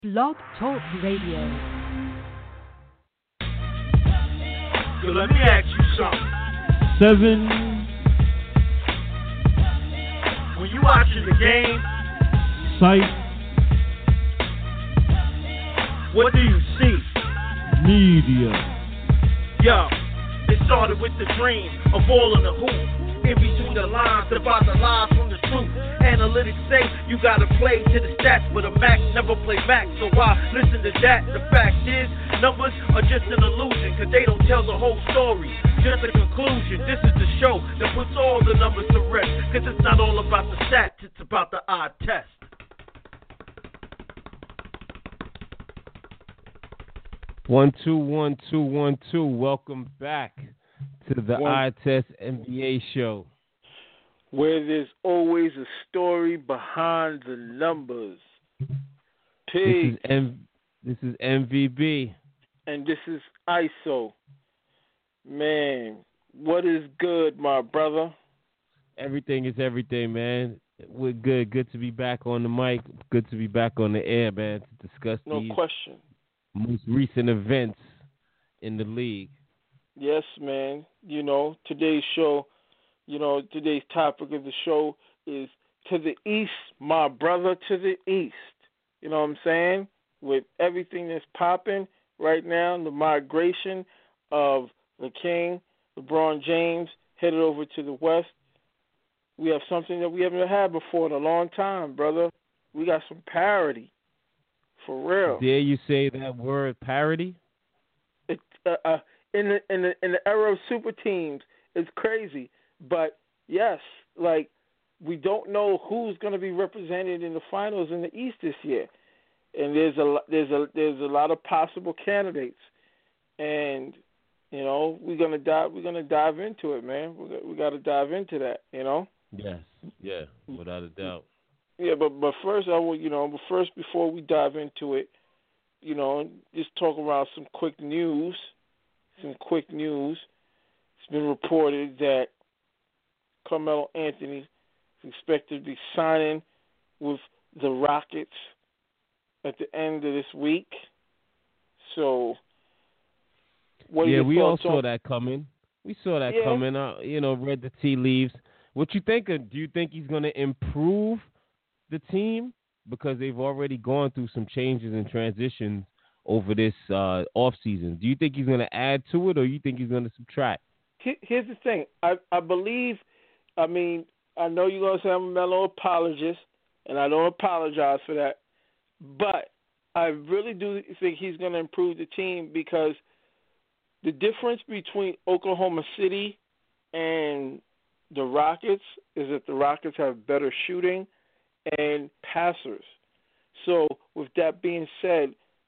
Blog Talk Radio. Yo, let me ask you something. 7. When you watching the game, Sight. what do you see? Media. Yo, it started with the dream of ball in the hoop. In between the lines, divide the lies from the truth. Analytics say you gotta play to the stats, but a Mac never play Mac. So why listen to that? The fact is, numbers are just an illusion, cause they don't tell the whole story. Just a conclusion. This is the show that puts all the numbers to rest. Cause it's not all about the stats, it's about the eye test. One, two, 1, 2, 1, 2. Welcome back to the Eye Test NBA show, where there's always a story behind the numbers. This is MVB. And this is ISO. Man, what is good, my brother? Everything is everything, man. We're good. Good to be back on the mic. Good to be back on the air, man, to discuss these question. Most recent events in the league. Yes, man. You know, today's show, today's topic of the show is to the east, my brother, to the east. You know what I'm saying? With everything that's popping right now, the migration of the King, LeBron James, headed over to the west, we have something that we haven't had before in a long time, brother. We got some parity. For real. Dare you say that word, parity? It's in the era of super teams, it's crazy. But yes, like we don't know who's going to be represented in the finals in the East this year, and there's a lot of possible candidates, and we're gonna dive into it, man. We got to dive into that, Yes, yeah, without a doubt. Yeah, but first before we dive into it, just talk about some quick news. It's been reported that Carmelo Anthony is expected to be signing with the Rockets at the end of this week. So, we all saw that coming. We saw that coming. Read the tea leaves. What you think of? Do you think he's going to improve the team, because they've already gone through some changes and transitions over this off season? Do you think he's going to add to it, or you think he's going to subtract? Here's the thing. I believe. I know you're going to say I'm a Melo apologist, and I don't apologize for that. But I really do think he's going to improve the team, because the difference between Oklahoma City and the Rockets is that the Rockets have better shooting and passers. So with that being said,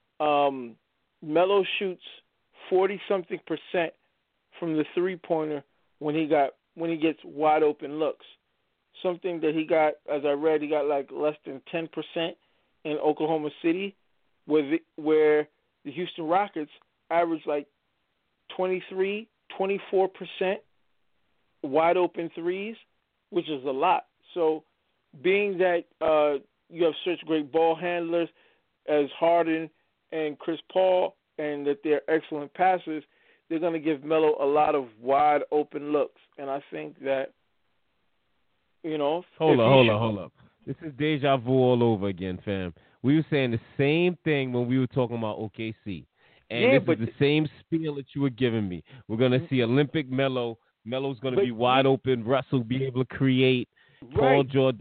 Melo shoots 40-something% from the three-pointer when he gets wide open looks. Something that he got, as I read, he got like less than 10% in Oklahoma City, where the Houston Rockets average like 23, 24% wide open threes, which is a lot. So being that you have such great ball handlers as Harden and Chris Paul, and that they're excellent passers, they're going to give Melo a lot of wide open looks. And I think that, Hold up. This is deja vu all over again, fam. We were saying the same thing when we were talking about OKC. And this is the same spiel that you were giving me. We're going to see Olympic Melo. Melo's going to be wide open. Russell be able to create. Paul George,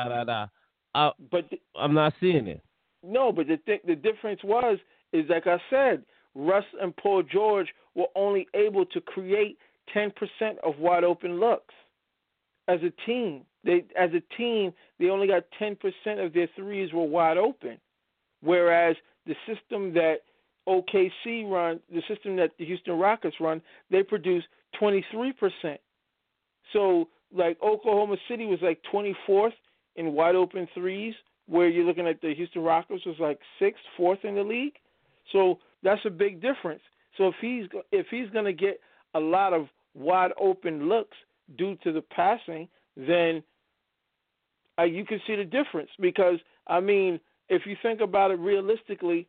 I'm not seeing it. No, but the difference is like I said, Russ and Paul George were only able to create 10% of wide open looks. As a team, they only got 10% of their threes were wide open. Whereas the system that OKC run, the system that the Houston Rockets run, they produce 23%. So, like, Oklahoma City was like 24th in wide open threes, where you're looking at the Houston Rockets was like 6th, 4th in the league. So that's a big difference. So if he's going to get a lot of wide open looks due to the passing, then you can see the difference. Because if you think about it realistically,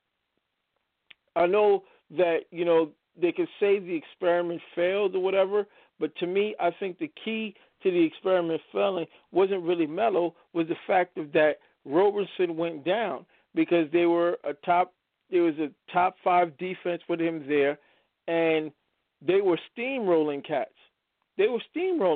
I know that, they could say the experiment failed or whatever, but to me, I think the key to the experiment failing wasn't really Melo, was the fact of that Roberson went down, because there was a top 5 defense with him there, and they were steamrolling cats. They were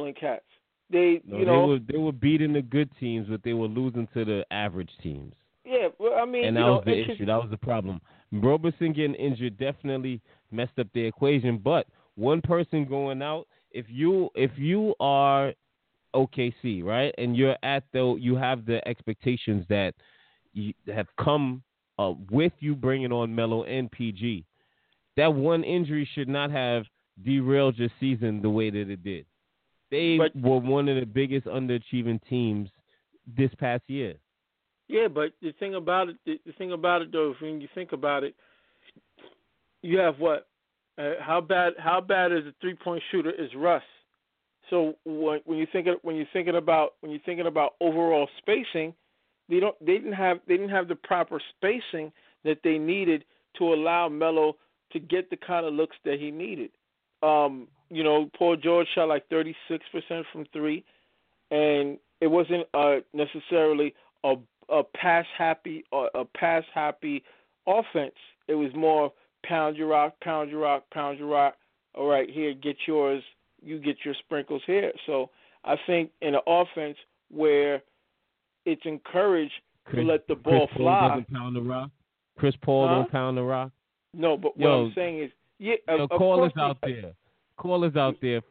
beating the good teams, but they were losing to the average teams. Yeah, well, I mean, and that was the issue. That was the problem. Roberson getting injured definitely messed up the equation. But one person going out, if you are OKC, right, and you have the expectations that you have come with you bringing on Melo and PG, that one injury should not have derailed your season the way that it did. They were one of the biggest underachieving teams this past year. Yeah, but the thing about it though, when you think about it, you have what? How bad is a 3-point shooter is Russ. So when you're thinking about overall spacing, they didn't have the proper spacing that they needed to allow Melo to get the kind of looks that he needed. Paul George shot like 36% from 3, and it wasn't necessarily a pass happy offense. It was more pound your rock. All right, here, get yours. You get your sprinkles here. So I think in an offense where it's encouraged to let the ball fly. Chris Paul doesn't pound the rock. Chris Paul don't pound the rock. No, but what I'm saying is, call us out there. Call us out there.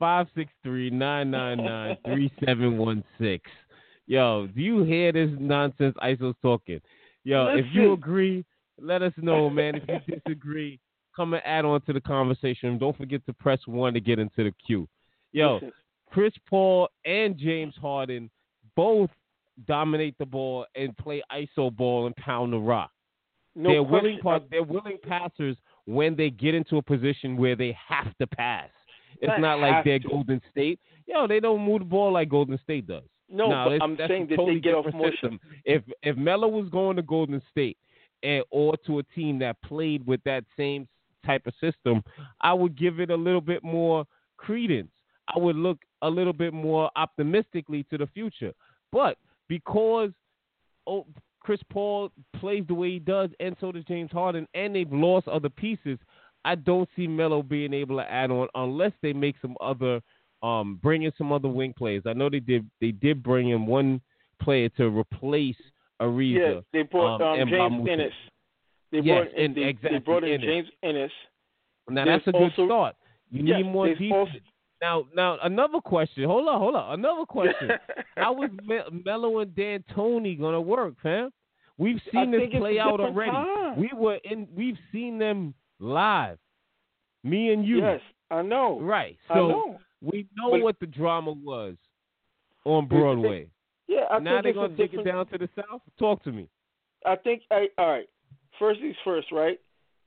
563-999-3716. Yo, do you hear this nonsense ISO's talking? Yo, Listen. If you agree, let us know, man. If you disagree, come and add on to the conversation. Don't forget to press 1 to get into the queue. Yo, Listen. Chris Paul and James Harden both dominate the ball and play ISO ball and pound the rock. They're willing passers when they get into a position where they have to pass. It's not like they're Golden State. Yo, they don't move the ball like Golden State does. No, but I'm saying that totally they get off more system. If Melo was going to Golden State or to a team that played with that same type of system, I would give it a little bit more credence. I would look a little bit more optimistically to the future. But because Chris Paul plays the way he does, and so does James Harden, and they've lost other pieces, I don't see Melo being able to add on unless they make some other bring in some other wing players. I know they did bring in one player to replace Ariza. Yeah, they brought James Ennis. They brought in James Ennis. Now that's a good start. You need more defense. Now another question. Hold on. Another question. How was Melo and D'Antoni gonna work, fam? We've seen this play out already. We've seen them live. Me and you. Yes, I know. Right. So we know what the drama was on Broadway. Now they're going to take it down to the South? Talk to me. I think, all right, first things first, right?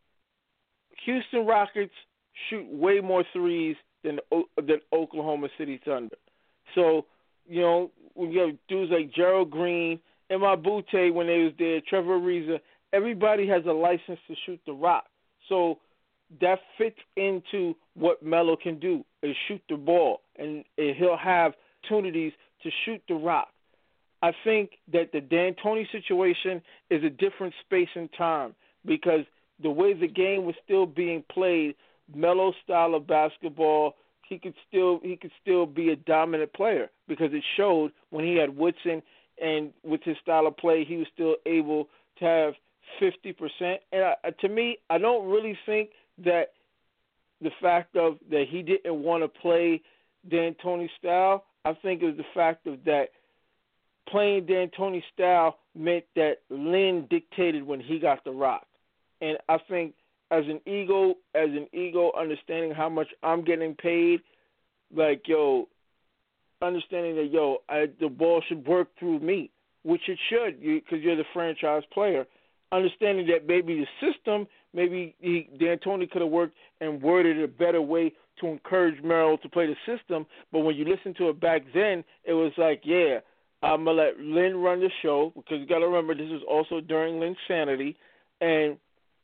Houston Rockets shoot way more threes than Oklahoma City Thunder. So, when you have dudes like Gerald Green, Emma Butte when they was there, Trevor Ariza, everybody has a license to shoot the rock. So that fits into what Melo can do, is shoot the ball, and he'll have opportunities to shoot the rock. I think that the D'Antoni situation is a different space and time, because the way the game was still being played, Melo's style of basketball, he could still be a dominant player, because it showed when he had Woodson, and with his style of play, he was still able to have 50%. And to me, I don't really think that the fact of that he didn't want to play D'Antoni's style, I think it was the fact of that playing D'Antoni's style meant that Lynn dictated when he got the rock. And I think as an ego, understanding how much I'm getting paid, like, understanding that, the ball should work through me, which it should, because you're the franchise player. Understanding that maybe the system, D'Antoni could have worked and worded it a better way to encourage Melo to play the system. But when you listen to it back then, it was like, I'm going to let Lynn run the show because you got to remember this is also during Lynn's sanity, and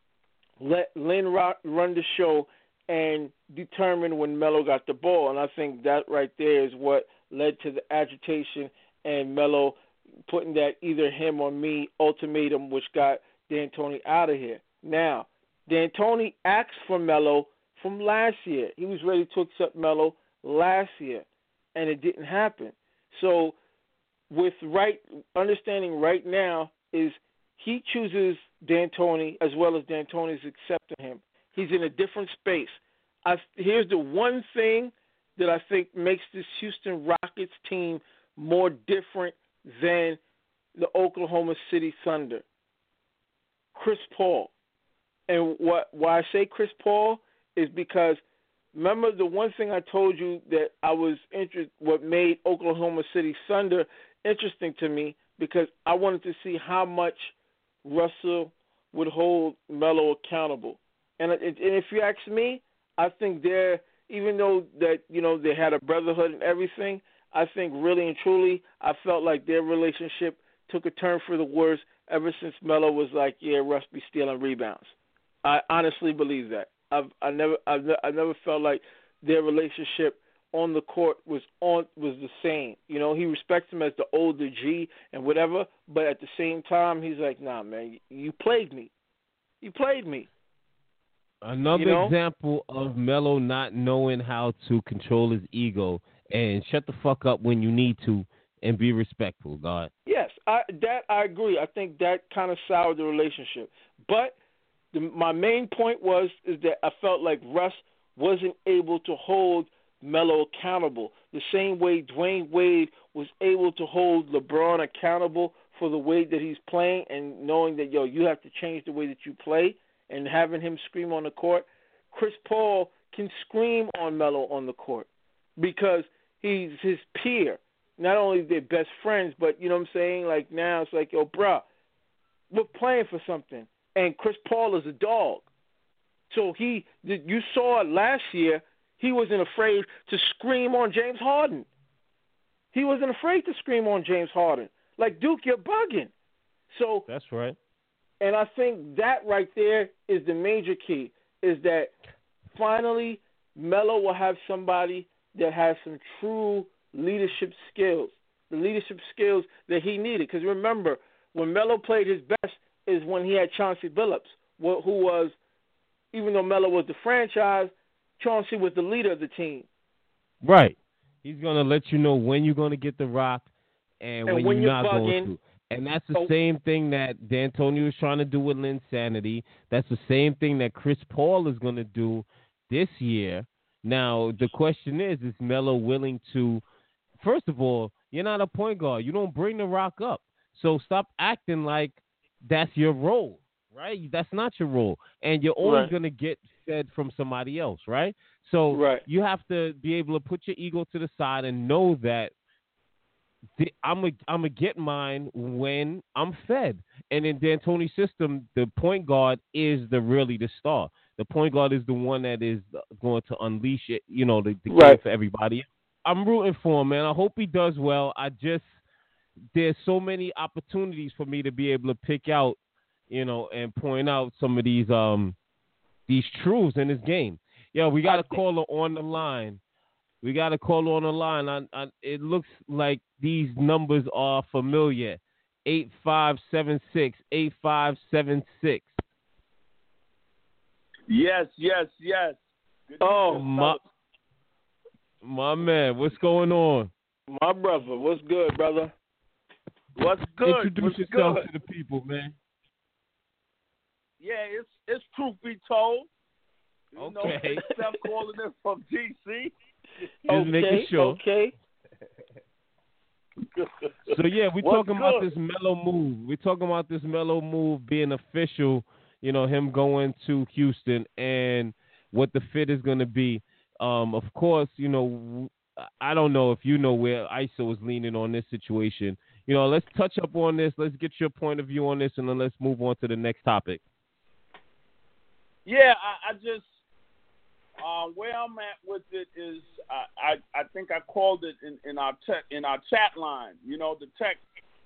let Lynn run the show and determine when Melo got the ball. And I think that right there is what led to the agitation and Melo putting that either him or me ultimatum, which got D'Antoni out of here. Now, D'Antoni asked for Melo from last year. He was ready to accept Melo last year, and it didn't happen. So with understanding right now is he chooses D'Antoni as well as D'Antoni's accepting him. He's in a different space. Here's the one thing that I think makes this Houston Rockets team more different than the Oklahoma City Thunder. Chris Paul. And why I say Chris Paul is because remember the one thing I told you that I was interested, what made Oklahoma City Thunder interesting to me, because I wanted to see how much Russell would hold Melo accountable. And if you ask me, I think even though that they had a brotherhood and everything, I think really and truly I felt like their relationship took a turn for the worse ever since Melo was like, yeah, Russ be stealing rebounds. I honestly believe that. I never felt like their relationship on the court was the same. He respects him as the older G and whatever, but at the same time he's like, nah, man, you played me. You played me. Another example of Melo not knowing how to control his ego and shut the fuck up when you need to and be respectful, God. Yes, I agree. I think that kind of soured the relationship. But my main point is that I felt like Russ wasn't able to hold Melo accountable the same way Dwayne Wade was able to hold LeBron accountable for the way that he's playing and knowing that, you have to change the way that you play and having him scream on the court. Chris Paul can scream on Melo on the court because he's his peer. Not only they're best friends, but, you know what I'm saying? Like now it's like, bruh, we're playing for something. And Chris Paul is a dog. So you saw last year, he wasn't afraid to scream on James Harden. He wasn't afraid to scream on James Harden. Like, Duke, you're bugging. So that's right. And I think that right there is the major key, is that finally Melo will have somebody that has some true leadership skills, the leadership skills that he needed. Because remember, when Melo played his best is when he had Chauncey Billups, who was, even though Melo was the franchise, Chauncey was the leader of the team. Right. He's going to let you know when you're going to get the rock and when you're not bugging, going to. And that's the same thing that D'Antoni was trying to do with Linsanity. That's the same thing that Chris Paul is going to do this year. Now, the question is Melo willing to, first of all, you're not a point guard. You don't bring the rock up. So stop acting like that's your role, right? That's not your role. And you're always going to get fed from somebody else, right? So you have to be able to put your ego to the side and know that I'm a get mine when I'm fed. And in D'Antoni's system, the point guard is really the star. The point guard is the one that is going to unleash it, the game for everybody. I'm rooting for him, man. I hope he does well. There's so many opportunities for me to be able to pick out, and point out some of these truths in his game. Yeah, we got a caller on the line. It looks like these numbers are familiar. 8576, 8576. Yes. Good my man, what's going on? My brother, what's good, brother? What's good? Introduce yourself to the people, man. Yeah, it's truth be told. Okay. Steph calling in from DC. Just making sure. Okay. So yeah, we're talking about this Melo move. We're talking about this Melo move being official. Him going to Houston and what the fit is going to be. Of course, I don't know if you know where ISO is leaning on this situation. Let's touch up on this. Let's get your point of view on this, and then let's move on to the next topic. Yeah, Where I'm at with it is, I think I called it in our chat line. You know, the text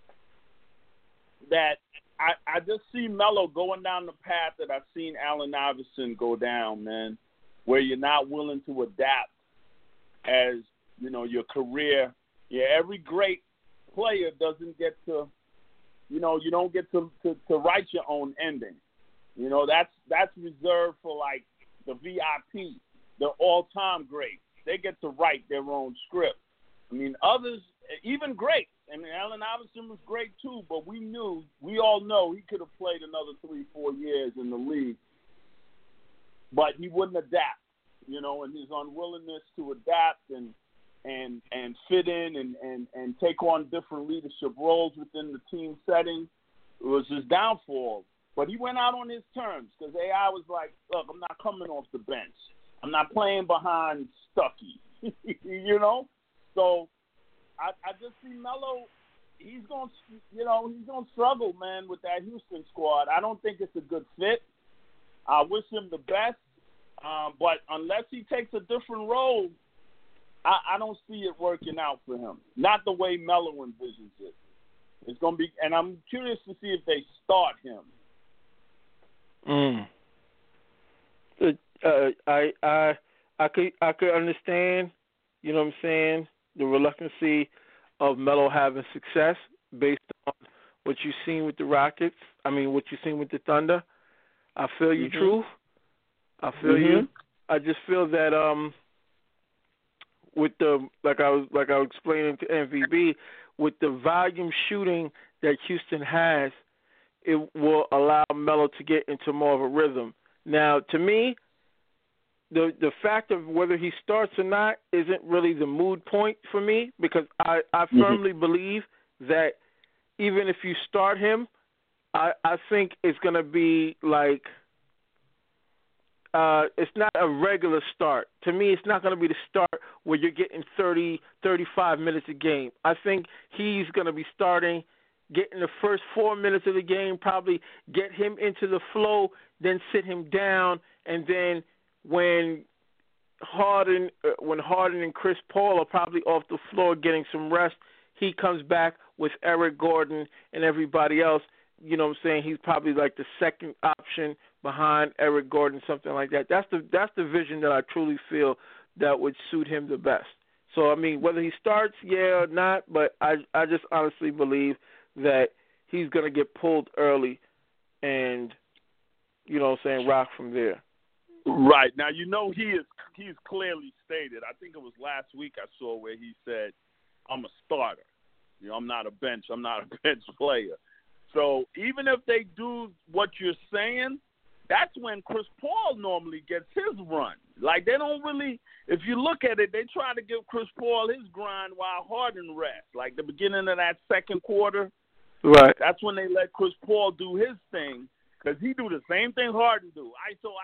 that I just see Melo going down the path that I've seen Allen Iverson go down, man, where you're not willing to adapt as, you know, your career. Yeah, every great player doesn't get to, you know, you don't get to write your own ending. You know, that's reserved for, like, the VIP, the all-time greats. They get to write their own script. I mean, others, even great. I mean, Allen Iverson was great too, but we all know he could have played another 3-4 years in the league. But he wouldn't adapt, you know, and his unwillingness to adapt and fit in and take on different leadership roles within the team setting was his downfall. But he went out on his terms because AI was like, look, I'm not coming off the bench. I'm not playing behind Stuckey, you know? So I just see Melo, he's going to struggle, man, with that Houston squad. I don't think it's a good fit. I wish him the best. But unless he takes a different role, I don't see it working out for him. Not the way Melo envisions it. It's going to be, and I'm curious to see if they start him. I could understand, you know what I'm saying, the reluctancy of Melo having success based on what you've seen with the Rockets. I mean, what you've seen with the Thunder. I feel you, Truth. I feel you. I just feel that with the like I was explaining to MVB, with the volume shooting that Houston has, it will allow Melo to get into more of a rhythm. Now, to me, the fact of whether he starts or not isn't really the mood point for me, because I firmly believe that even if you start him, I think it's going to be like it's not a regular start. To me, it's not going to be the start where you're getting 30, 35 minutes a game. I think he's going to be starting, getting the first 4 minutes of the game, probably get him into the flow, then sit him down, and then when Harden and Chris Paul are probably off the floor getting some rest, he comes back with Eric Gordon and everybody else. You know what I'm saying? He's probably like the second option behind Eric Gordon, something like that. That's the vision that I truly feel that would suit him the best. So, I mean, whether he starts, yeah or not, but I just honestly believe that he's going to get pulled early and, you know what I'm saying, rock from there. Right. Now, you know, he's clearly stated, I think it was last week I saw where he said, I'm a starter. You know, I'm not a bench player. So even if they do what you're saying, that's when Chris Paul normally gets his run. Like, they don't really, if you look at it, they try to give Chris Paul his grind while Harden rests. Like the beginning of that second quarter, right? That's when they let Chris Paul do his thing, because he do the same thing Harden do.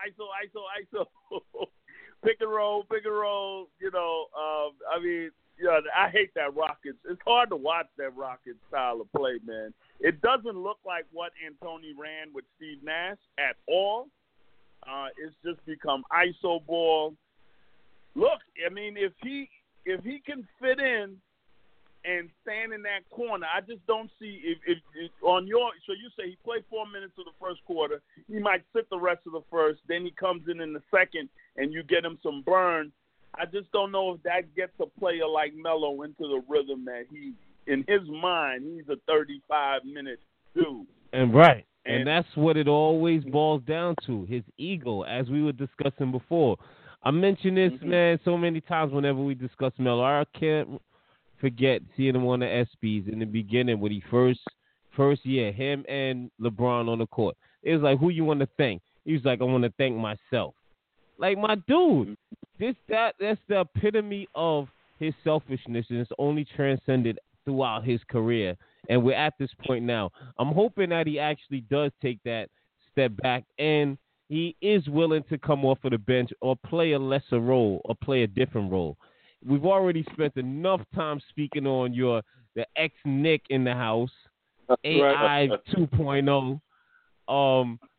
ISO. pick and roll, you know. I mean, yeah, I hate that Rockets. It's hard to watch that Rockets style of play, man. It doesn't look like what Antony ran with Steve Nash at all. It's just become ISO ball. Look, I mean, if he can fit in and stand in that corner, I just don't see if on your. So you say he played 4 minutes of the first quarter. He might sit the rest of the first. Then he comes in the second, and you get him some burn. I just don't know if that gets a player like Melo into the rhythm that he, in his mind, he's a 35-minute dude. And that's what it always boils down to, his ego, as we were discussing before. I mention this, man, so many times whenever we discuss Melo. I can't forget seeing him on the ESPYs in the beginning when he first year, him and LeBron on the court. It was like, who you want to thank? He was like, I want to thank myself. Like, my dude, that's the epitome of his selfishness, and it's only transcended throughout his career. And we're at this point now. I'm hoping that he actually does take that step back, and he is willing to come off of the bench or play a lesser role or play a different role. We've already spent enough time speaking on the ex-Nick in the house, AI 2.0.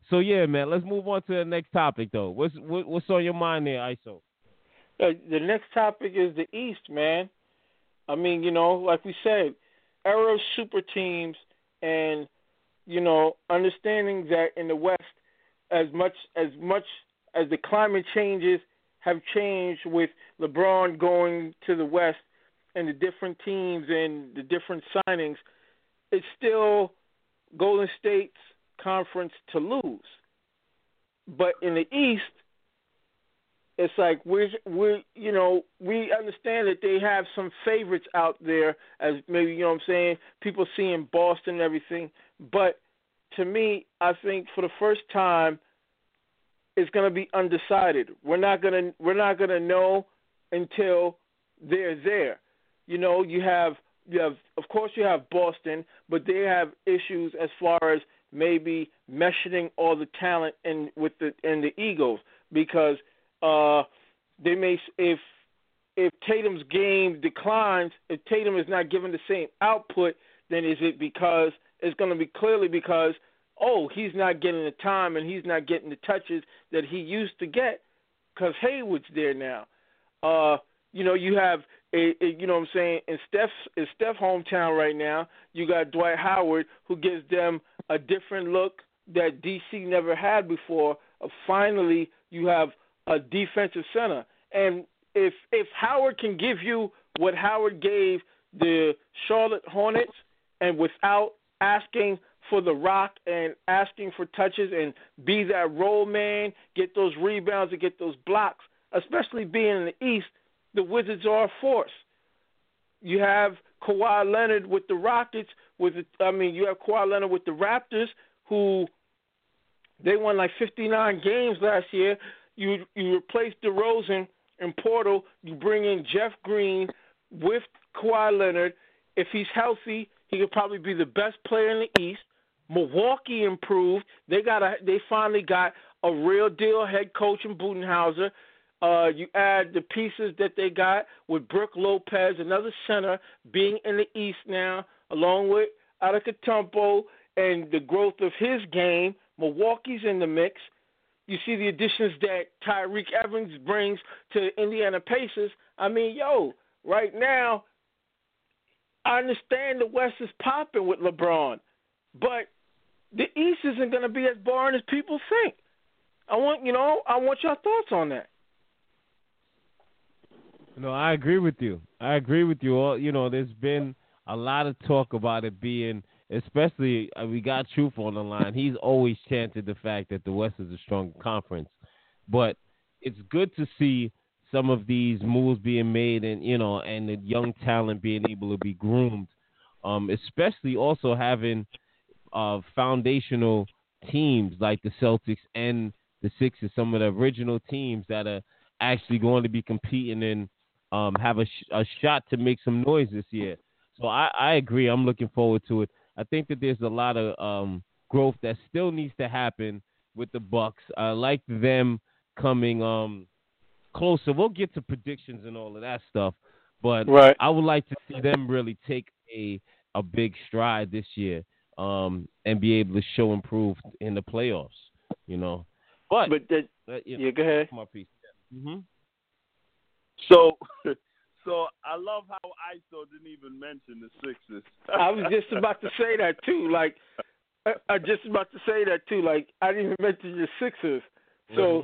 So yeah, man. Let's move on to the next topic, though. What's on your mind there, ISO? The next topic is the East, man. I mean, like we said, era of super teams, and understanding that in the West, as much as the climate changes have changed with LeBron going to the West and the different teams and the different signings, it's still Golden State's conference to lose. But in the East, it's like we understand that they have some favorites out there, as maybe, people seeing Boston and everything. But to me, I think for the first time, it's going to be undecided. We're not gonna know until they're there. You have of course you have Boston, but they have issues as far as maybe meshing all the talent and the Eagles, because they may, if Tatum's game declines, if Tatum is not given the same output, then is it because it's going to be clearly because he's not getting the time and he's not getting the touches that he used to get because Hayward's there now. You have in Steph's hometown right now, you got Dwight Howard, who gives them a different look that DC never had before. Finally, you have a defensive center. And if Howard can give you what Howard gave the Charlotte Hornets, and without asking for the rock and asking for touches and be that role man, get those rebounds and get those blocks, especially being in the East, the Wizards are a force. You have Kawhi Leonard with the Rockets. You have Kawhi Leonard with the Raptors, who they won like 59 games last year. You replace DeRozan and Portal. You bring in Jeff Green with Kawhi Leonard. If he's healthy, he could probably be the best player in the East. Milwaukee improved. They finally got a real deal head coach in Budenholzer. You add the pieces that they got with Brook Lopez, another center, being in the East now, along with Antetokounmpo and the growth of his game. Milwaukee's in the mix. You see the additions that Tyreke Evans brings to Indiana Pacers. Right now, I understand the West is popping with LeBron, but the East isn't going to be as boring as people think. I want your thoughts on that. No, I agree with you. There's been a lot of talk about it being, especially we got Truth on the line. He's always chanted the fact that the West is a strong conference. But it's good to see some of these moves being made and the young talent being able to be groomed, especially also having foundational teams like the Celtics and the Sixers, some of the original teams that are actually going to be competing and have a shot to make some noise this year. So I agree. I'm looking forward to it. I think that there's a lot of growth that still needs to happen with the Bucks. I like them coming closer. We'll get to predictions and all of that stuff, but right. I would like to see them really take a big stride this year and be able to show improved in the playoffs. But go ahead. My piece. Mm-hmm. So I love how ISO didn't even mention the Sixers. I was just about to say that too. Like, I didn't even mention the Sixers. So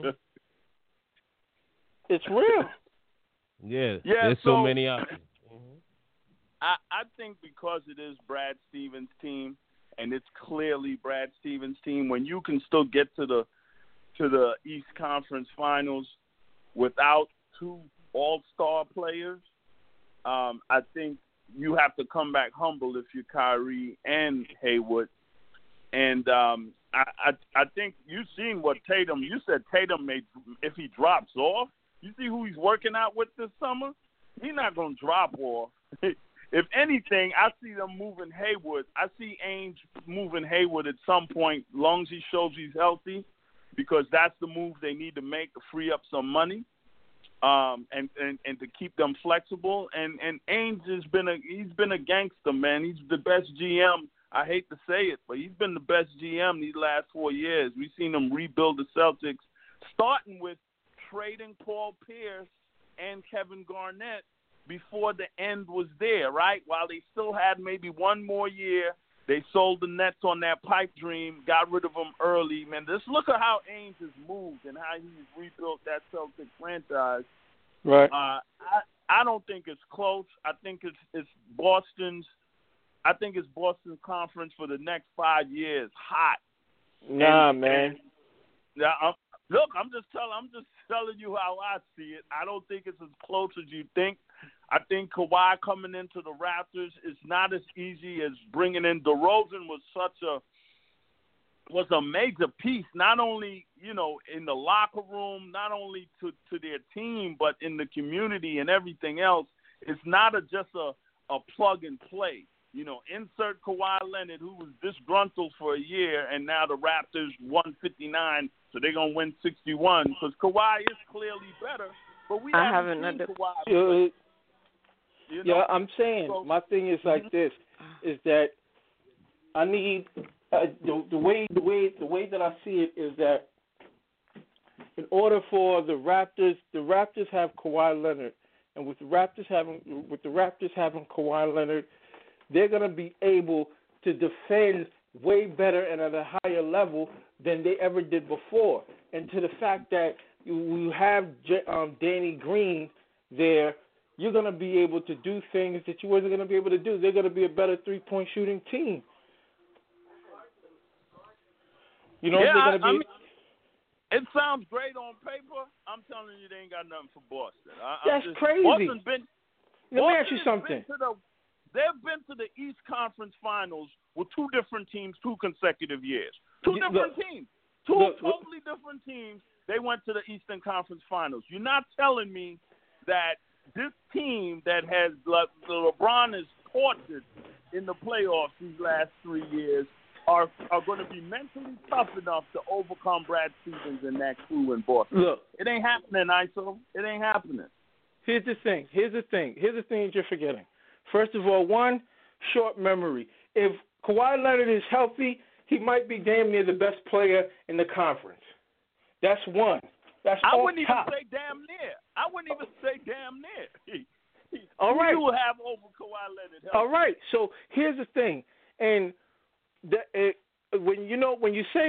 it's real. Yeah. There's so many options. Mm-hmm. I think because it is Brad Stevens' team, and it's clearly Brad Stevens' team, when you can still get to the East Conference Finals without two all-star players, I think you have to come back humble if you're Kyrie and Hayward. And I think you've seen what Tatum – you said Tatum may – if he drops off, you see who he's working out with this summer? He's not going to drop off. If anything, I see them moving Hayward. I see Ainge moving Hayward at some point, as long as he shows he's healthy, because that's the move they need to make to free up some money. And to keep them flexible, and Ainge he's been a gangster, man. He's the best GM I hate to say it, but he's been the best GM these last 4 years. We've seen him rebuild the Celtics, starting with trading Paul Pierce and Kevin Garnett before the end was there, right? While they still had maybe one more year, they sold the Nets on that pipe dream, got rid of them early. Man, just look at how Ainge has moved and how he's rebuilt that Celtics franchise. Right. I don't think it's close. I think it's Boston's. I think it's Boston's conference for the next 5 years. Hot. Nah, man. Look, I'm just telling you how I see it. I don't think it's as close as you think. I think Kawhi coming into the Raptors is not as easy as bringing in DeRozan. Was a major piece, not only, in the locker room, not only to their team, but in the community and everything else. It's not just a plug and play. Insert Kawhi Leonard, who was disgruntled for a year, and now the Raptors won 59, so they're going to win 61, because Kawhi is clearly better, but we haven't seen Kawhi. Yeah, I'm saying, my thing is like this, is that I need, the way that I see it is that in order for the Raptors have Kawhi Leonard, and with the Raptors having Kawhi Leonard, they're going to be able to defend way better and at a higher level than they ever did before. And to the fact that you have Danny Green there, you're going to be able to do things that you wasn't going to be able to do. They're going to be a better three-point shooting team. They're going to be. It sounds great on paper. I'm telling you, they ain't got nothing for Boston. That's crazy. Let me ask you something. They've been to the East Conference Finals with two different teams 2 consecutive years. Two different teams. Two totally different teams. They went to the Eastern Conference Finals. You're not telling me that this team that has LeBron is tortured in the playoffs these last 3 years are going to be mentally tough enough to overcome Brad Stevens and that crew in Boston. Look, it ain't happening, ISO. It ain't happening. Here's the thing that you're forgetting. First of all, one, short memory. If Kawhi Leonard is healthy, he might be damn near the best player in the conference. That's one. I wouldn't even say damn near. I wouldn't even say damn near. All right. You will have over Kawhi Leonard healthy. All right. So here's the thing, and when you say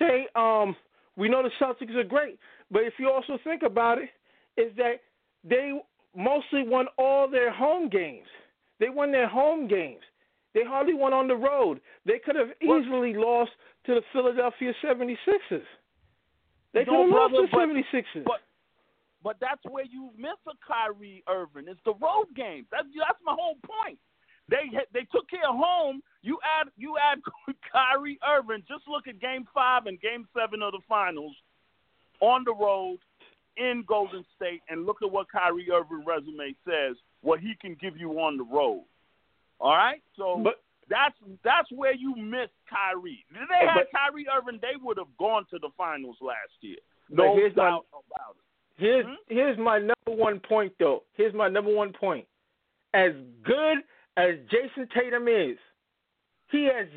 we know the Celtics are great, but if you also think about it, is that they mostly won all their home games. They won their home games. They hardly won on the road. They could have easily lost to the Philadelphia 76ers. They could have lost to the 76ers. But that's where you miss a Kyrie Irving. It's the road games. That's my whole point. They took care of home. You add Kyrie Irving. Just look at Game 5 and Game 7 of the finals on the road in Golden State, and look at what Kyrie Irving resume says, what he can give you on the road. All right? So that's where you miss Kyrie. If they had Kyrie Irving, they would have gone to the finals last year. No doubt about it. Here's my number one point, though. Here's my number one point. As good as Jason Tatum is, he has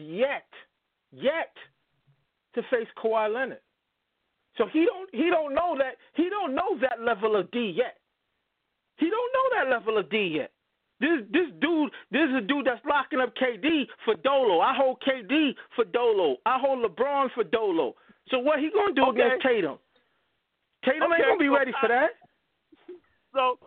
yet to face Kawhi Leonard. So he don't know that level of D yet. He don't know that level of D yet. This is a dude that's locking up KD for Dolo. I hold KD for Dolo. I hold LeBron for Dolo. So what he gonna do against Tatum? Tatum ain't gonna be ready for that. So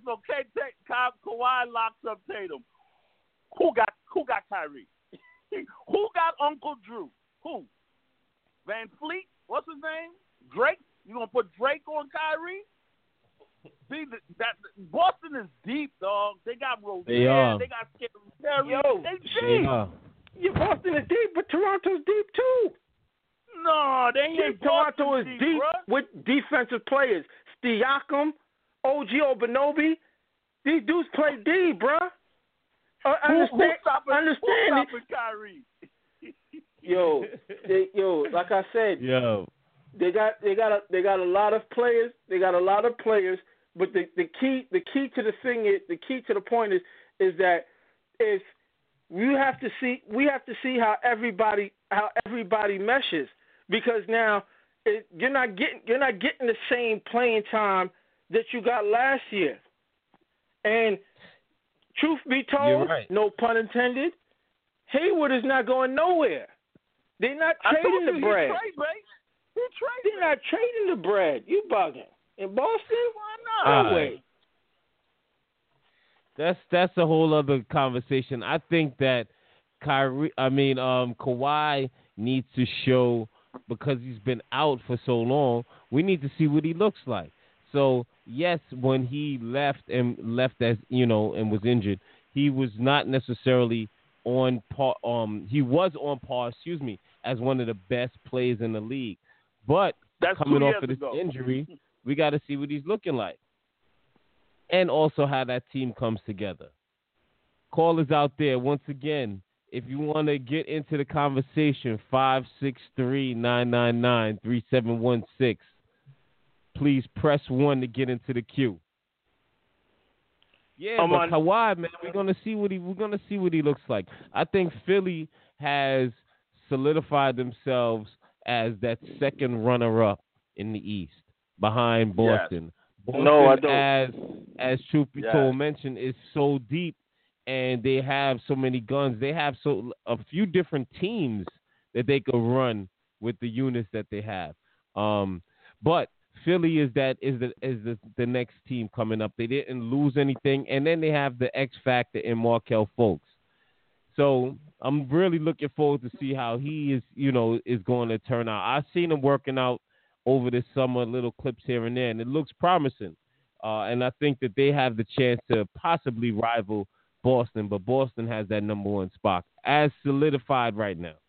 Kawhi locks up Tatum. Who got Kyrie? Who got Uncle Drew? Who? Van Fleet? What's his name? Drake? You gonna put Drake on Kyrie? See, Boston is deep, dog. They got Rozier. They got Scary Terry. They deep. Yeah, Boston is deep, but Toronto's deep too. No, they ain't. Toronto is deep with defensive players. Siakam, OG Anunoby. These dudes play D, bruh. Who's stopping Kyrie? Like I said, they got a lot of players. But the key to the point is that if We have to see how everybody meshes, because now you're not getting the same playing time that you got last year. And truth be told, right. No pun intended, Hayward is not going nowhere. They're not trading the bread. They're not trading the bread. You bugging. In Boston? Why not? No way. That's a whole other conversation. I think that Kawhi needs to show, because he's been out for so long, we need to see what he looks like. So, yes, when he left as, and was injured, he was not necessarily on par. He was on par, as one of the best players in the league. But coming off of this injury, we got to see what he's looking like. And also how that team comes together. Callers out there, once again, if you want to get into the conversation, 563-999-3716. Please press 1 to get into the queue. Yeah, but Kawhi, man, we're gonna see what he looks like. I think Philly has solidified themselves as that second runner-up in the East, behind Boston. Yes. Boston, no, I don't. As truth be told, mentioned, is so deep, and they have so many guns. They have a few different teams that they could run with the units that they have. But Philly is the next team coming up. They didn't lose anything, and then they have the X factor in Markelle Fultz. So I'm really looking forward to see how he is going to turn out. I've seen him working out over this summer, little clips here and there, and it looks promising. And I think that they have the chance to possibly rival Boston, but Boston has that number 1 spot as solidified right now.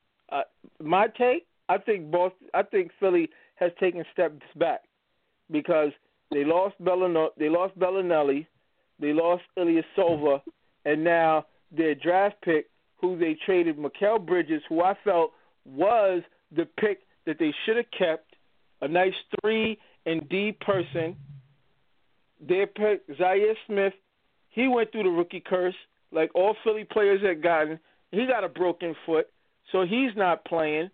My take, I think Philly has taken steps back, because they lost Bellinelli, they lost Ilyasova, and now their draft pick, who they traded, Mikal Bridges, who I felt was the pick that they should have kept, a nice 3-and-D person. Their pick, Zaire Smith, he went through the rookie curse like all Philly players had gotten. He got a broken foot, so he's not playing.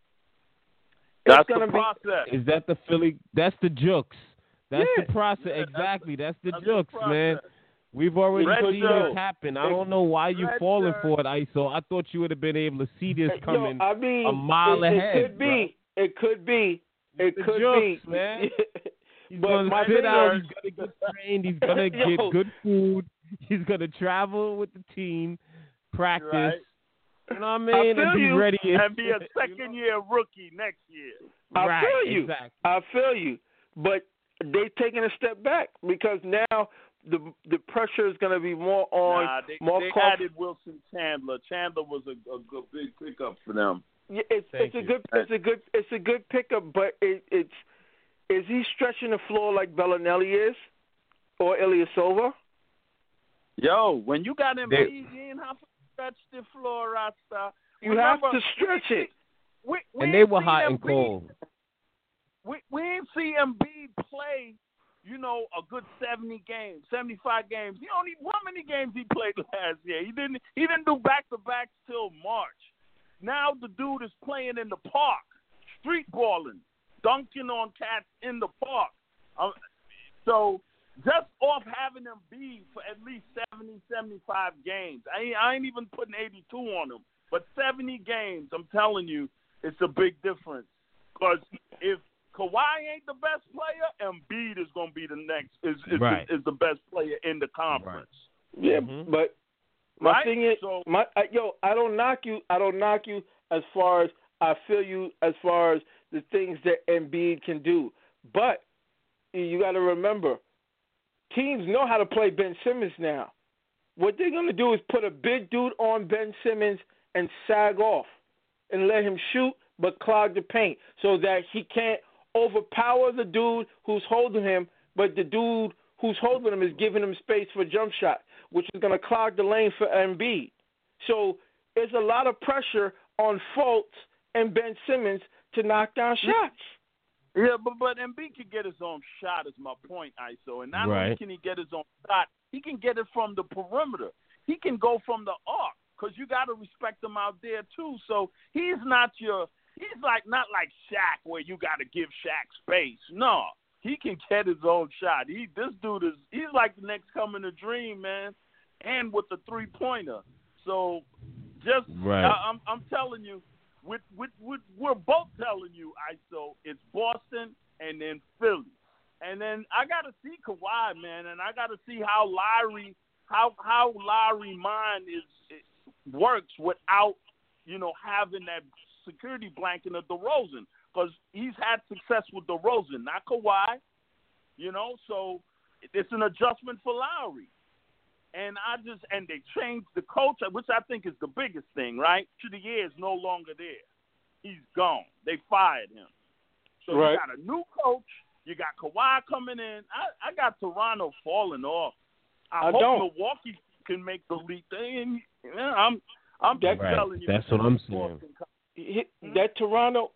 That's the process. Is that the Philly? That's the jokes. That's the process. Exactly. That's the jokes, man. We've already seen this happen. I don't know why you're falling for it, ISO. I thought you would have been able to see this coming a mile ahead. It could be. It could be. It could be. Man. He's going to sit out. He's going to get trained. He's going to get good food. He's going to travel with the team, practice. Right. You know what I mean? And be ready. And be a second-year rookie next year. I feel you. Exactly. I feel you. But they're taking a step back, because now the pressure is going to be more on. They added Wilson Chandler. Chandler was a big pickup for them. Yeah, it's a good pickup, but it's is he stretching the floor like Bellinelli is, or Ilyasova? Yo, when you got Embiid, you ain't have to stretch the floor, Rasta. You have to stretch it. And they were hot and cold. We ain't see Embiid play, a good 70 games, 75 games. How many games he played last year? He didn't do back-to-backs till March. Now the dude is playing in the park, street balling, dunking on cats in the park. So just off having Embiid for at least 70, 75 games, I ain't even putting 82 on him, but 70 games, I'm telling you, it's a big difference. Because if Kawhi ain't the best player, Embiid is going to be the next, is the best player in the conference. Right. Yeah, but my thing is, I don't knock you. As far as I feel you, as far as the things that Embiid can do. But you got to remember, teams know how to play Ben Simmons now. What they're going to do is put a big dude on Ben Simmons and sag off and let him shoot but clog the paint so that he can't overpower the dude who's holding him, but the dude who's holding him is giving him space for a jump shot, which is going to clog the lane for Embiid. So there's a lot of pressure on Fultz and Ben Simmons to knock down shots. Yeah, but Embiid can get his own shot is my point, ISO. And not only can he get his own shot, he can get it from the perimeter. He can go from the arc. because you got to respect him out there too. So he's not not like Shaq where you got to give Shaq space. No, he can get his own shot. He's like the next coming to Dream, man, and with the 3-pointer. So I'm telling you, we're both telling you, ISO, it's Boston and then Philly. And then I got to see Kawhi, man, and I got to see how Lowry mind works without, having that security blanket of DeRozan, because he's had success with DeRozan, not Kawhi, so it's an adjustment for Lowry. And they changed the coach, which I think is the biggest thing, right? Chedier is no longer there. He's gone. They fired him. So You got a new coach. You got Kawhi coming in. I got Toronto falling off. I hope Milwaukee can make the leap. I'm telling you. That's what I'm saying. That Toronto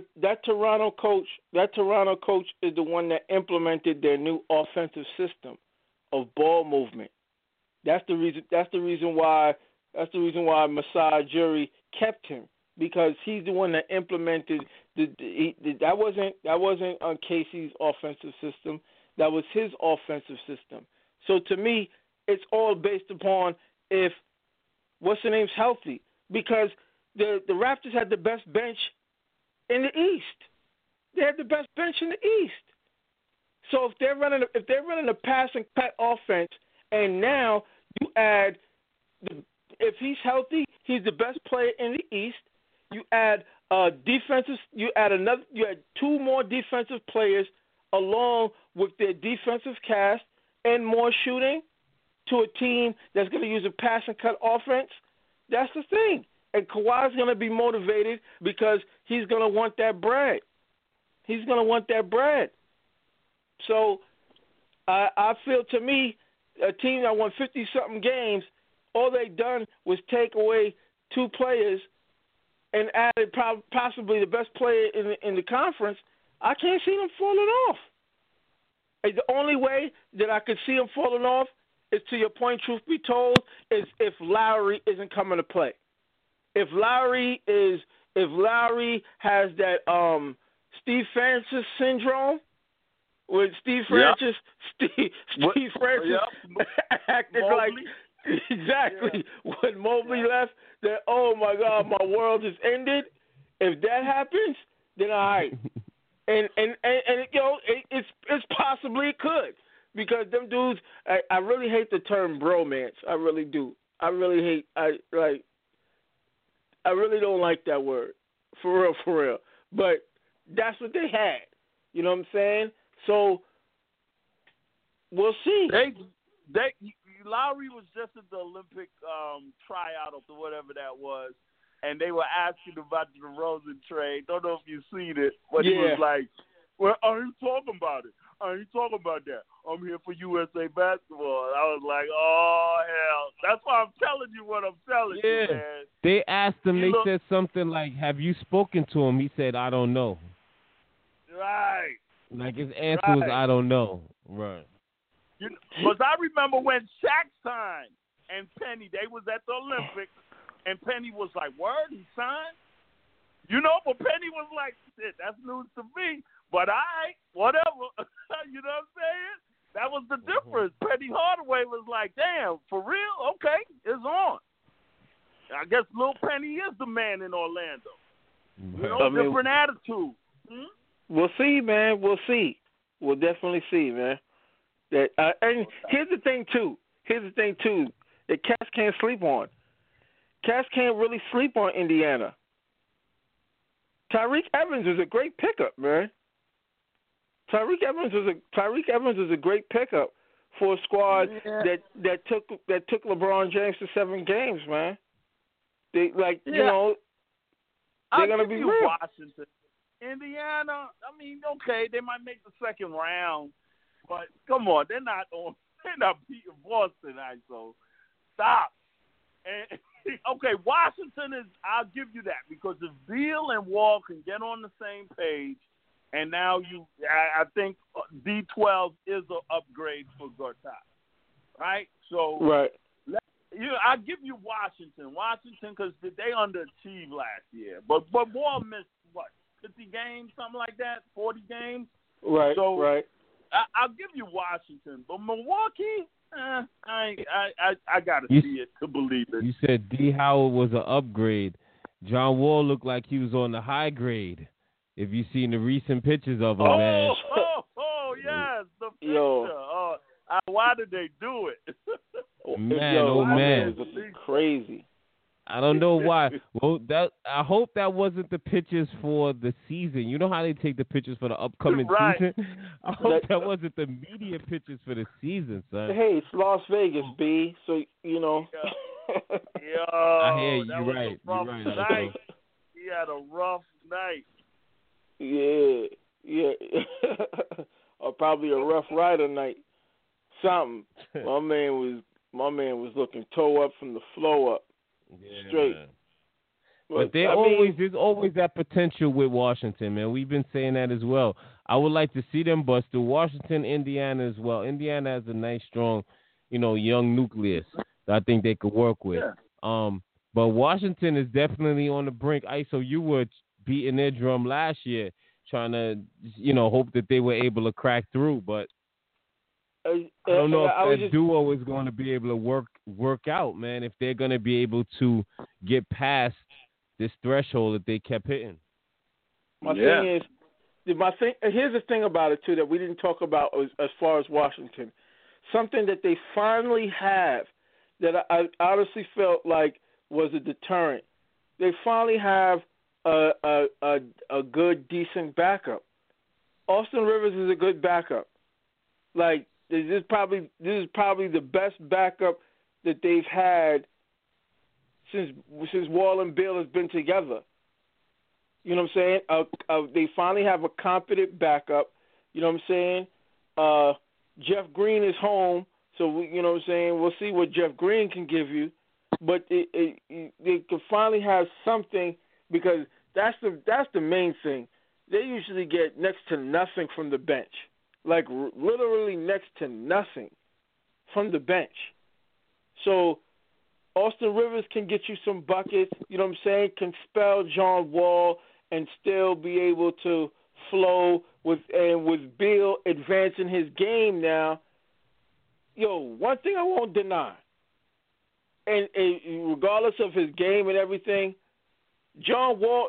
coach is the one that implemented their new offensive system of ball movement. That's the reason why Masai Ujiri kept him, because he's the one that implemented that wasn't on Casey's offensive system. That was his offensive system. So to me, it's all based upon if what's the name's healthy, because the Raptors had the best bench in the East. They had the best bench in the East. So if they're running a pass and cut offense, and now you add if he's healthy, he's the best player in the East. You add you had two more defensive players along with their defensive cast and more shooting to a team that's going to use a pass and cut offense. That's the thing. And Kawhi's going to be motivated because he's going to want that bread. He's going to want that bread. So I feel, to me, a team that won 50-something games, all they done was take away two players and added possibly the best player in the conference. I can't see them falling off. And the only way that I could see them falling off is, to your point, truth be told, is if Lowry isn't coming to play. If Lowry has that Steve Francis syndrome, with Steve Francis, Steve Francis acted like exactly when Mobley left. That, oh my God, my world has ended. If that happens, then all right. And it's possibly it could, because them dudes. I really hate the term bromance. I really do. I really don't like that word, for real. But that's what they had. You know what I'm saying? So we'll see. Lowry was just at the Olympic tryout or whatever that was, and they were asking about the DeRozan trade. Don't know if you've seen it, but he was like, "Well, I ain't talking about it. I ain't talking about that. I'm here for USA basketball." And I was like, "Oh hell!" That's why I'm telling you what I'm telling you, man. They asked him. They said something like, "Have you spoken to him?" He said, "I don't know." Right. Like his answer was, "I don't know." Right. Because I remember when Shaq signed and Penny, they was at the Olympics, and Penny was like, "Word, he signed?" But Penny was like, "Shit, that's news to me." But whatever. You know what I'm saying? That was the difference. Penny Hardaway was like, "Damn, for real? Okay, it's on." I guess Lil Penny is the man in Orlando. Different attitude. We'll see, man. We'll see. We'll definitely see, man. And here's the thing too. That Cats can't sleep on. Cats can't really sleep on Indiana. Tyreke Evans is a great pickup, man. Tyreke Evans is a great pickup for a squad that took LeBron James to 7 games, man. They're gonna be real. Washington, Indiana. I mean, okay, they might make the second round, but come on, they're not beating Boston. So stop. And okay, Washington is. I'll give you that, because if Beal and Wall can get on the same page, and now I think D12 is an upgrade for Gortat, right? So I give you Washington. Because they underachieved last year. But Wall missed, 50 games, something like that, 40 games? Right, so right. I'll give you Washington. But Milwaukee, I got to see it to believe it. You said D. Howard was an upgrade. John Wall looked like he was on the high grade. If you've seen the recent pictures of him, man. Yes, the picture. Why did they do it? Man. This is crazy. I don't know why. Well, I hope that wasn't the pictures for the season. You know how they take the pictures for the upcoming season? I hope that wasn't the media pictures for the season, son. Hey, it's Las Vegas, B. So, you know. I hear you. You're right. Night. He had a rough night. Yeah. Or probably a Rough Rider night. Something. My man was looking toe up from the floor up. Yeah, straight. Man. But there's always that potential with Washington, man. We've been saying that as well. I would like to see them bust through Washington, Indiana as well. Indiana has a nice, strong, young nucleus that I think they could work with. Yeah. But Washington is definitely on the brink. ISO, you were beating their drum last year, trying to, hope that they were able to crack through. But I don't know if that duo is going to be able to work out, man, if they're going to be able to get past this threshold that they kept hitting. Here's the thing about it, too, that we didn't talk about as far as Washington. Something that they finally have that I honestly felt like was a deterrent. They finally have a good, decent backup. Austin Rivers is a good backup. Like, this is probably the best backup that they've had since Wall and Bill has been together. You know what I'm saying? They finally have a competent backup. You know what I'm saying? Jeff Green is home, so you know what I'm saying. We'll see what Jeff Green can give you, but they can finally have something, because that's the main thing. They usually get next to nothing from the bench. Like, literally next to nothing from the bench. So Austin Rivers can get you some buckets, you know what I'm saying, can spell John Wall and still be able to flow with Bill advancing his game now. One thing I won't deny, and regardless of his game and everything, John Wall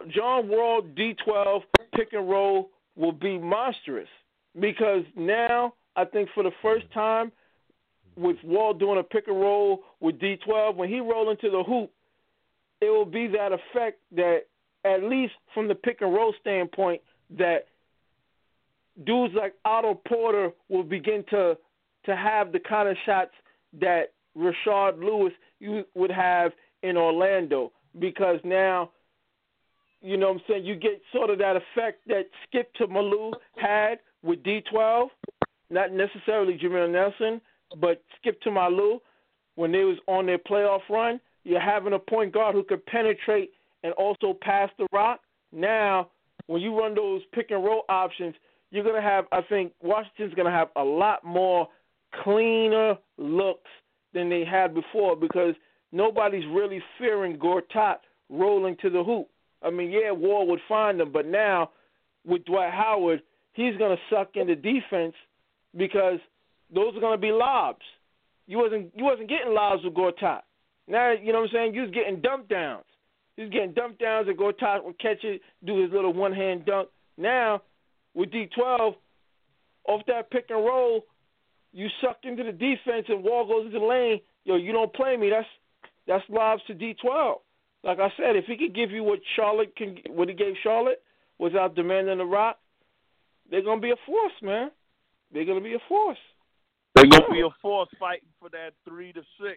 D12 pick and roll will be monstrous. Because now, I think for the first time, with Wall doing a pick and roll with D12, when he roll into the hoop, it will be that effect that, at least from the pick and roll standpoint, that dudes like Otto Porter will begin to have the kind of shots that Rashard Lewis would have in Orlando. Because now, you know what I'm saying, you get sort of that effect that Skip to Malou had with D12, not necessarily Jameer Nelson, but Skip to Malou, when they was on their playoff run. You're having a point guard who could penetrate and also pass the rock. Now, when you run those pick and roll options, you're going to have, I think Washington's going to have a lot more cleaner looks than they had before, because nobody's really fearing Gortat rolling to the hoop. I mean, Wall would find them, but now with Dwight Howard, he's going to suck into defense, because those are going to be lobs. You wasn't getting lobs with Gortat. Now, you know what I'm saying, you was getting dump downs. He was getting dump downs, and Gortat would catch it, do his little one-hand dunk. Now, with D12, off that pick and roll, you suck into the defense and Wall goes into the lane. You don't play me. That's lobs to D12. Like I said, if he could give you what he gave Charlotte without demanding the rock, they're going to be a force, man. They're going to be a force. They're going to be a force fighting for that 3 to 6.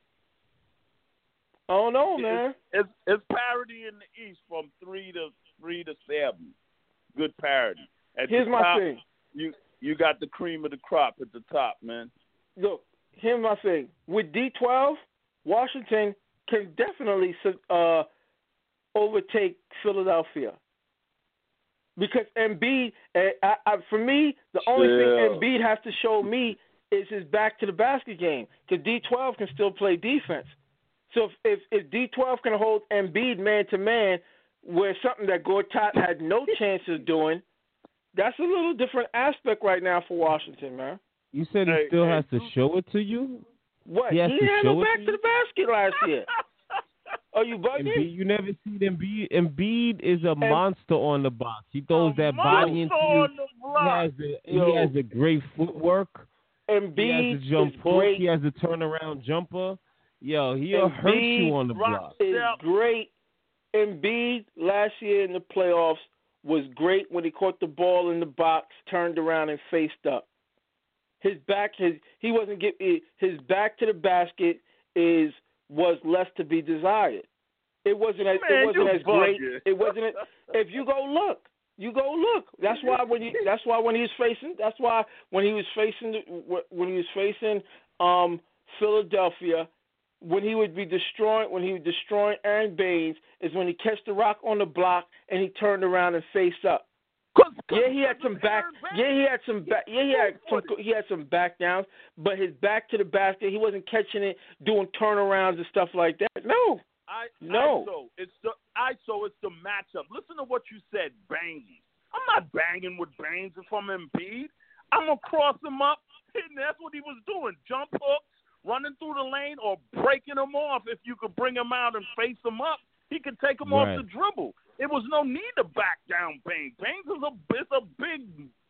I don't know, man. It's parity in the East from 3 to 7. Good parity. Here's my thing. You got the cream of the crop at the top, man. Look, here's my thing. With D12, Washington can definitely overtake Philadelphia. Because Embiid, for me, the only thing Embiid has to show me is his back to the basket game. Because D12 can still play defense. So if D12 can hold Embiid man to man, where something that Gortat had no chance of doing, that's a little different aspect right now for Washington, man. You said he still has to show it to you? What? He had no back to the basket last year. Are you bugging? Embiid, you never see Embiid. Embiid is a monster on the box. He throws that body into you. He has a great footwork. Embiid he has a jump hook. Great. He has a turnaround jumper. Yo, he'll hurt you on the block. Is great. Embiid last year in the playoffs was great when he caught the ball in the box, turned around and faced up. His back to the basket was less to be desired. It wasn't as great. It wasn't. If you go look. That's why when he was facing Philadelphia, when he would destroying Aaron Baines, is when he catch the rock on the block and he turned around and faced up. He had some back downs, but his back to the basket, he wasn't catching it, doing turnarounds and stuff like that. No. It's the matchup. Listen to what you said, Baines. I'm not banging with Baines if I'm Embiid. I'm gonna cross him up, and that's what he was doing. Jump hooks, running through the lane, or breaking him off. If you could bring him out and face him up, he could take him off the dribble. It was no need to back down Baines. Baines is a big,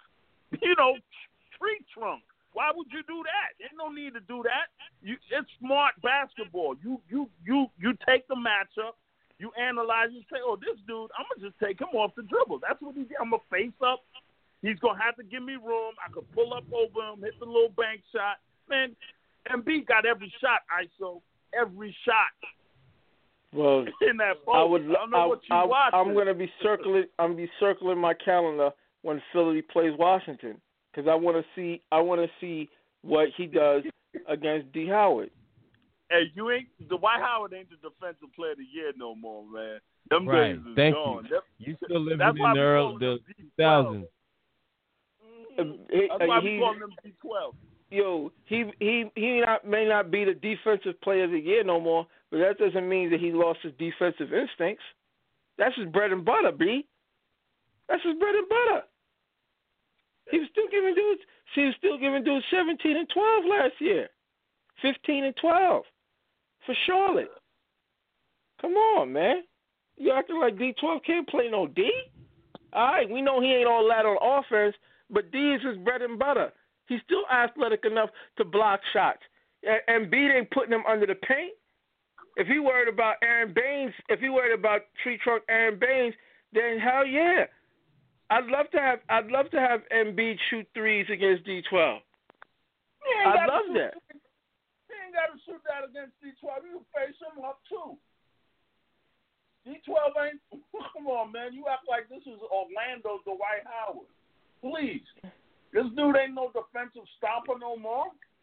tree trunk. Why would you do that? There's no need to do that. It's smart basketball. You take the matchup, you analyze, you say, this dude, I'm gonna just take him off the dribble. That's what he did. I'm gonna face up. He's gonna have to give me room. I could pull up over him, hit the little bank shot. Man, Embiid got every shot, ISO, every shot. Well, in that ball. I'm gonna be circling my calendar when Philly plays Washington, because I want to see what he does against D. Howard. Hey, Dwight Howard ain't the defensive player of the year no more, man. Them right. days is Thank gone. You still living in the 2000s. That's why we call him D12. Yo, he may not be the defensive player of the year no more, but that doesn't mean that he lost his defensive instincts. That's his bread and butter, B. That's his bread and butter. He was still giving dudes 17 and 12 last year, 15 and 12 for Charlotte. Come on, man. You acting like D12 can't play no D? All right, we know he ain't all that on offense, but D is his bread and butter. He's still athletic enough to block shots. And Embiid ain't putting him under the paint. If he worried about Aaron Baines, if he worried about tree trunk Aaron Baines, then hell yeah. I'd love to have Embiid shoot threes against D12. I'd love that. He ain't got to shoot that against D12. You can face him up too. D12 ain't. Come on, man. You act like this is Orlando's Dwight Howard. Please. This dude ain't no defensive stopper no more.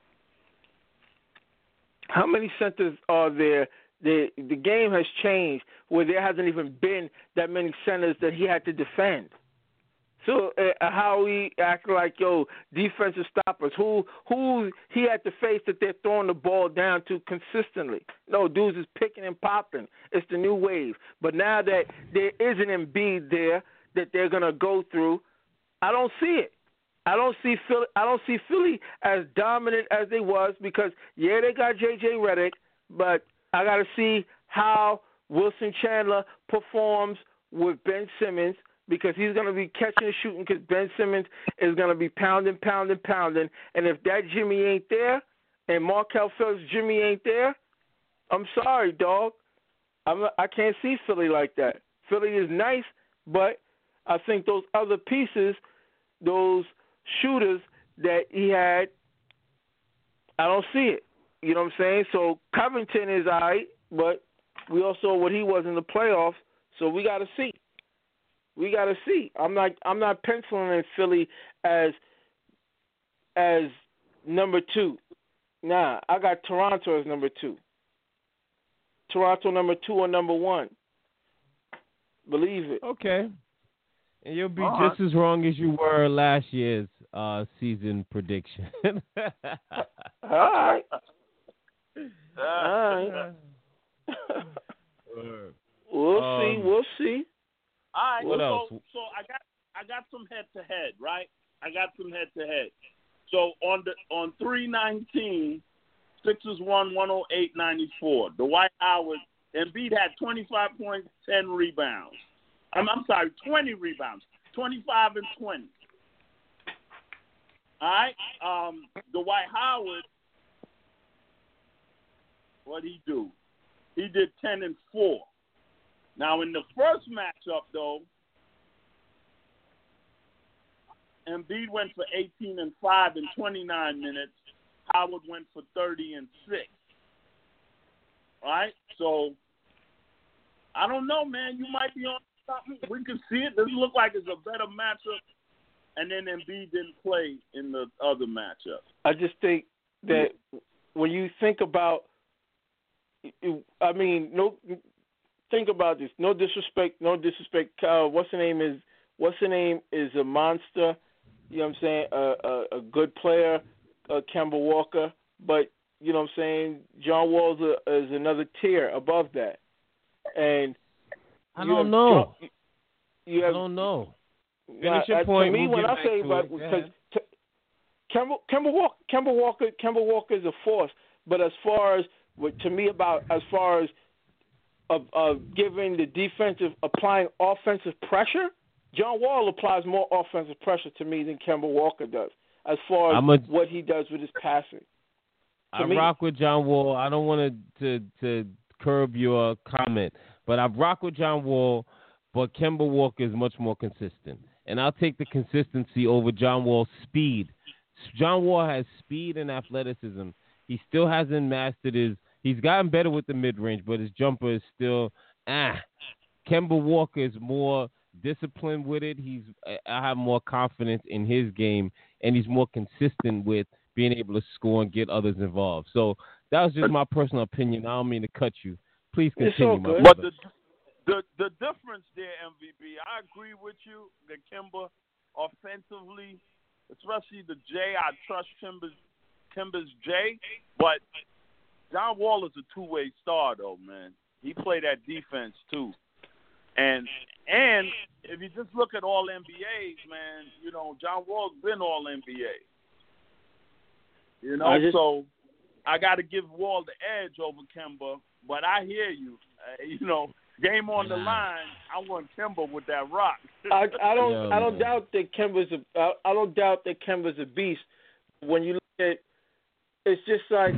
How many centers are there? The game has changed where there hasn't even been that many centers that he had to defend. So how he act like, defensive stoppers, who he had to face that they're throwing the ball down to consistently. No, dudes is picking and popping. It's the new wave. But now that there is an Embiid there that they're going to go through, I don't see it. I don't see Philly as dominant as they was because, they got J.J. Redick, but I got to see how Wilson Chandler performs with Ben Simmons because he's going to be catching and shooting because Ben Simmons is going to be pounding. And if that Jimmy ain't there and Markelle Fultz Jimmy ain't there, I'm sorry, dog. I can't see Philly like that. Philly is nice, but I think those other pieces, those shooters that he had, I don't see it. You know what I'm saying? So Covington is all right, but we all saw what he was in the playoffs, so we got to see. I'm not penciling in Philly as number 2. Nah, I got Toronto as number 2. Toronto number 2 or number 1. Believe it. Okay. And you'll be just as wrong as you were last year's season prediction. All right. We'll see. All right. What else? So I got some head to head, right? So on 3/19, Sixers won 108-94. Dwight Howard, Embiid had 25 points, 10 rebounds. I'm sorry, 20 rebounds, 25 and 20. All right. Dwight Howard, what did he do? He did 10 and 4. Now in the first matchup, though, Embiid went for 18 and 5 in 29 minutes. Howard went for 30 and 6. All right? So, I don't know, man. You might be on something. We can see it. This look like it's a better matchup. And then Embiid didn't play in the other matchup. I just think that when you think about, think about this. No disrespect. What's the name is a monster. You know what I'm saying? A good player, Kemba Walker. But, you know what I'm saying, John Wall is another tier above that. And I don't know. I don't know. Finish your point. To me, when I say about, because Kemba Walker is a force. But as far as giving the defensive, applying offensive pressure, John Wall applies more offensive pressure to me than Kemba Walker does, as far as what he does with his passing. I rock with John Wall. I don't want to curb your comment, but I rock with John Wall, but Kemba Walker is much more consistent. And I'll take the consistency over John Wall's speed. John Wall has speed and athleticism. He still hasn't mastered he's gotten better with the mid-range, but his jumper is still, Kemba Walker is more disciplined with it. I have more confidence in his game, and he's more consistent with being able to score and get others involved. So that was just my personal opinion. I don't mean to cut you. Please continue, my brother. But the difference there, MVP, I agree with you that Kemba offensively, especially the J, I trust Kemba's J, but John Wall is a two-way star, though, man. He played that defense, too. And if you just look at all NBAs, man, you know, John Wall's been all NBA. You know, so I got to give Wall the edge over Kemba, but I hear you. You know, game on the line, I want Kemba with that rock. I don't doubt that Kemba's a beast. When you look at, it's just like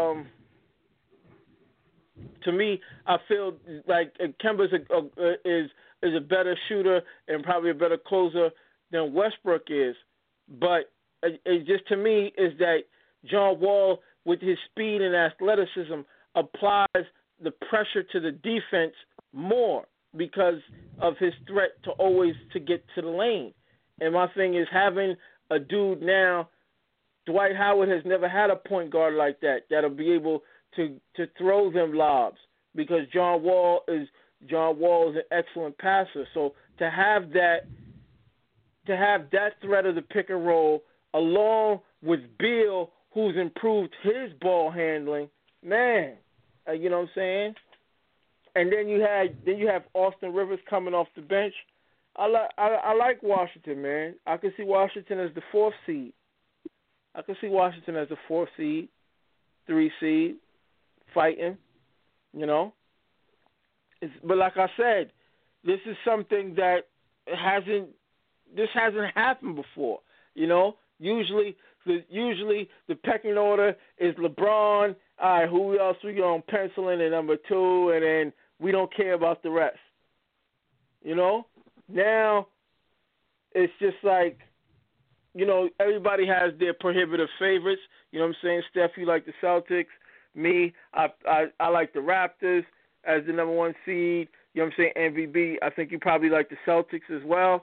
to me, I feel like Kemba is a better shooter and probably a better closer than Westbrook is. But it just, to me, is that John Wall, with his speed and athleticism, applies the pressure to the defense more because of his threat to get to the lane. And my thing is, having a dude now, Dwight Howard has never had a point guard like that'll be able to throw them lobs, because John Wall is an excellent passer. So to have that threat of the pick and roll, along with Beal, who's improved his ball handling, man, you know what I'm saying? And then you have Austin Rivers coming off the bench. I like Washington, man. I can see Washington as the 4th seed. I can see Washington as the 4th seed, 3 seed, fighting, you know. But like I said, this is something that hasn't happened before, you know. Usually the pecking order is LeBron. All right, who else we gonna pencil in at number 2, and then we don't care about the rest. You know? Now it's just like, you know, everybody has their prohibitive favorites. You know what I'm saying? Steph, you like the Celtics. Me, I like the Raptors as the number 1 seed. You know what I'm saying? MVP, I think you probably like the Celtics as well.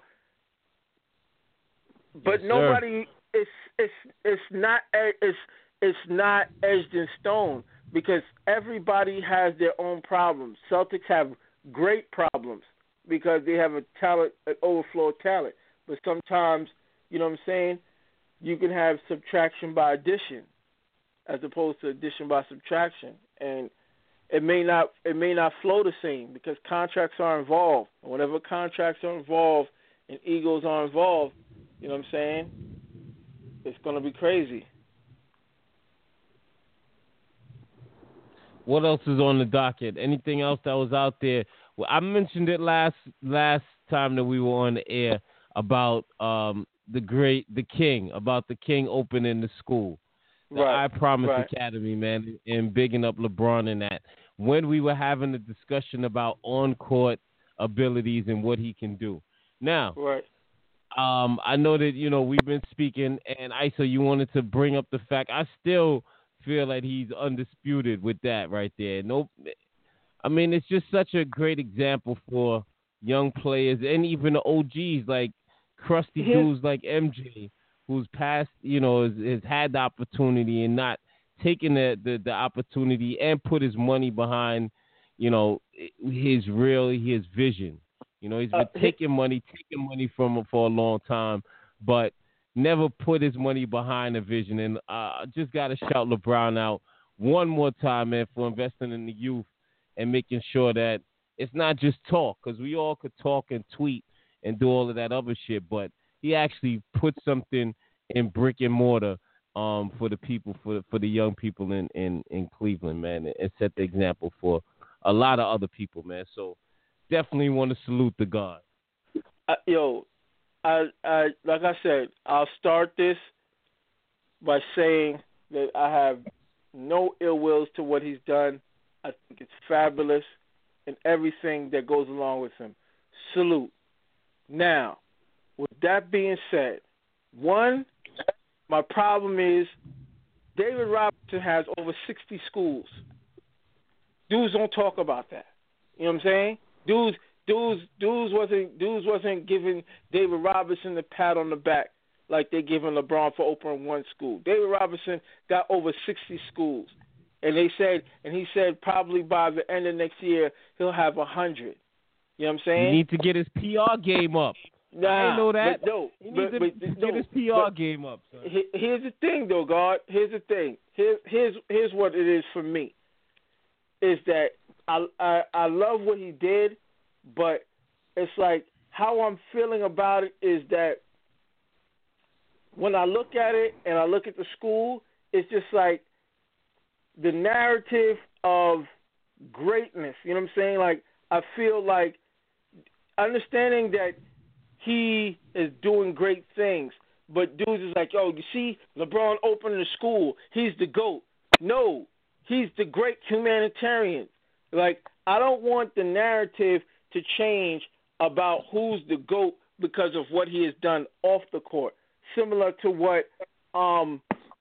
But yes, nobody, it's not edged in stone, because everybody has their own problems. Celtics have great problems because they have an overflow of talent. But sometimes, you know what I'm saying, you can have subtraction by addition as opposed to addition by subtraction, and it may not flow the same because contracts are involved. And whenever contracts are involved and egos are involved, you know what I'm saying? It's going to be crazy. What else is on the docket? Anything else that was out there? Well, I mentioned it last time that we were on the air about the King opening the school, the I Promise Academy, man, and bigging up LeBron in that. When we were having a discussion about on-court abilities and what he can do. Now, I know that, we've been speaking, and Isa, you wanted to bring up the fact, I still feel like he's undisputed with that right there. Nope. I mean, it's just such a great example for young players and even the OGs like crusty dudes like MJ, who's passed, has had the opportunity and not taking the opportunity and put his money behind, his vision. He's been taking money from him for a long time, but never put his money behind the vision. And I just got to shout LeBron out one more time, man, for investing in the youth and making sure that it's not just talk, because we all could talk and tweet and do all of that other shit, but he actually put something in brick and mortar for the people, for the young people in Cleveland, man, and set the example for a lot of other people, man. So definitely want to salute the God. I like I said, I'll start this by saying that I have no ill wills to what he's done. I think it's fabulous and everything that goes along with him. Salute. Now, with that being said, one, my problem is David Robinson has over 60 schools. Dudes don't talk about that. You know what I'm saying? Dudes wasn't giving David Robinson the pat on the back like they giving LeBron for opening one school. David Robinson got over 60 schools, and he said probably by the end of next year he'll have 100. You know what I'm saying? You need to get his PR game up. I know that. He needs to get his PR game up. Son. Here's the thing, though, God. Here's the thing. Here's what it is for me. Is that I love what he did. But it's like how I'm feeling about it is that when I look at it and I look at the school, it's just like the narrative of greatness. You know what I'm saying? Like I feel like understanding that he is doing great things, but dudes is like, you see LeBron opening the school. He's the GOAT. No, he's the great humanitarian. Like I don't want the narrative to change about who's the GOAT because of what he has done off the court, similar to what Ali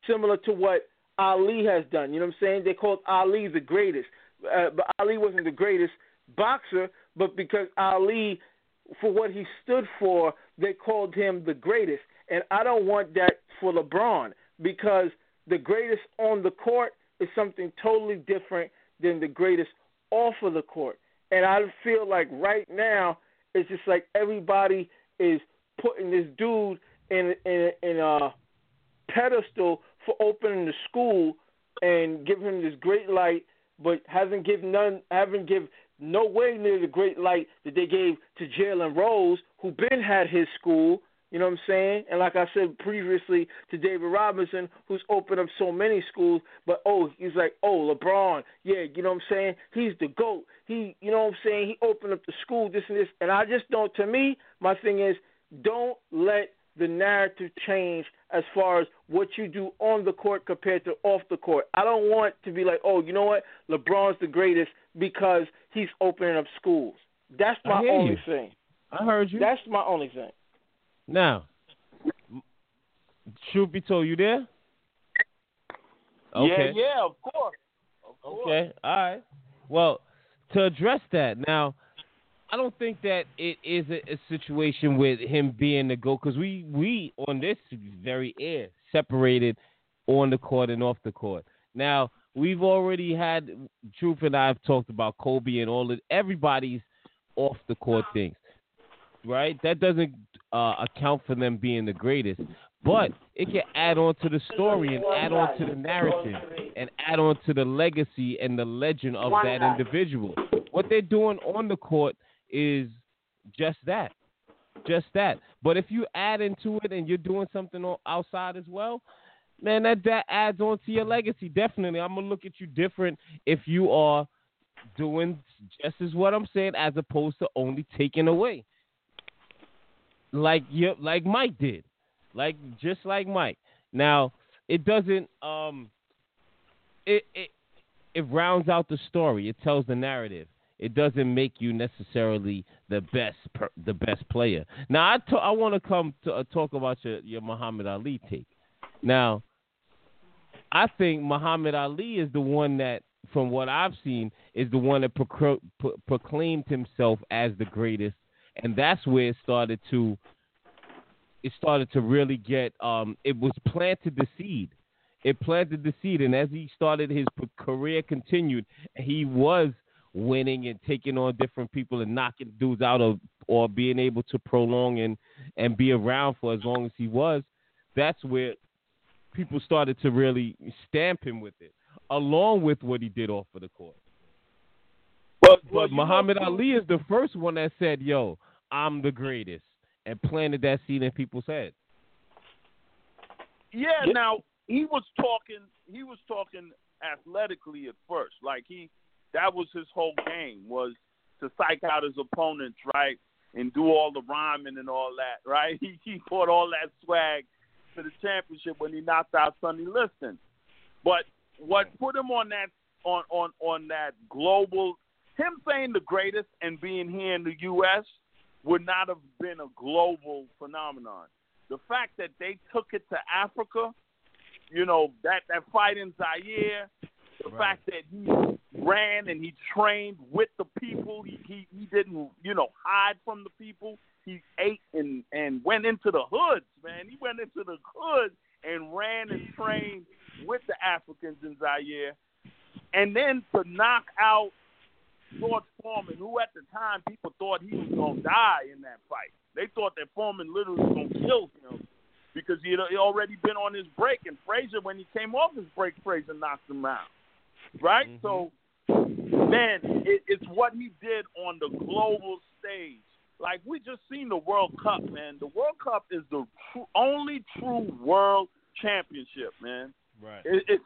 has done. You know what I'm saying? They called Ali the greatest, but Ali wasn't the greatest boxer, but because Ali, for what he stood for, they called him the greatest. And I don't want that for LeBron because the greatest on the court is something totally different than the greatest off of the court. And I feel like right now it's just like everybody is putting this dude in a pedestal for opening the school and giving him this great light, but haven't give no way near the great light that they gave to Jalen Rose, who been had his school. You know what I'm saying? And like I said previously to David Robinson, who's opened up so many schools, but he's like, LeBron, yeah, you know what I'm saying? He's the GOAT. You know what I'm saying? He opened up the school, this and this. And I just don't, to me, my thing is, don't let the narrative change as far as what you do on the court compared to off the court. I don't want to be like, you know what? LeBron's the greatest because he's opening up schools. That's my only thing. I heard you. That's my only thing. Now, truth be told, you there? Okay. Yeah, of course. Okay, all right. Well, to address that, now, I don't think that it is a situation with him being the GOAT, because we on this very air separated on the court and off the court. Now, we've already had, Truth and I have talked about Kobe and everybody's off the court things, right? That doesn't account for them being the greatest. but it can add on to the story and add on to the narrative and add on to the legacy and the legend of that individual. What they're doing on the court is just that. But if you add into it and you're doing something outside as well, man, that adds on to your legacy. Definitely, I'm going to look at you different if you are doing just as what I'm saying as opposed to only taking away. Like Mike did. Just like Mike. Now, it doesn't it rounds out the story. It tells the narrative. It doesn't make you necessarily the best player. Now, I want to come to talk about your Muhammad Ali take. Now, I think Muhammad Ali is the one that, from what I've seen, is the one that proclaimed himself as the greatest, and that's where it started to really get. It was planted the seed. It planted the seed, and as he started, his career continued. He was winning and taking on different people and knocking dudes out or being able to prolong and be around for as long as he was. That's where people started to really stamp him with it, along with what he did off of the court. But Muhammad Ali is the first one that said, yo, I'm the greatest, and planted that seed in people's heads. Yeah, now, he was talking athletically at first. That was his whole game, was to psych out his opponents, right, and do all the rhyming and all that, right? He brought all that swag to the championship when he knocked out Sonny Liston. But what put him on that global, him saying the greatest and being here in the U.S. would not have been a global phenomenon. The fact that they took it to Africa, that fight in Zaire, the fact that he ran and he trained with the people, he didn't, hide from the people. He ate and went into the hoods, man. He went into the hood and ran and trained with the Africans in Zaire. And then to knock out George Foreman, who at the time people thought he was going to die in that fight. They thought that Foreman literally was going to kill him because he had already been on his break. And Frazier, when he came off his break, Frazier knocked him out. Right? Mm-hmm. So, man, it's what he did on the global stage. Like, we just seen the World Cup, man. The World Cup is the only true world championship, man. Right.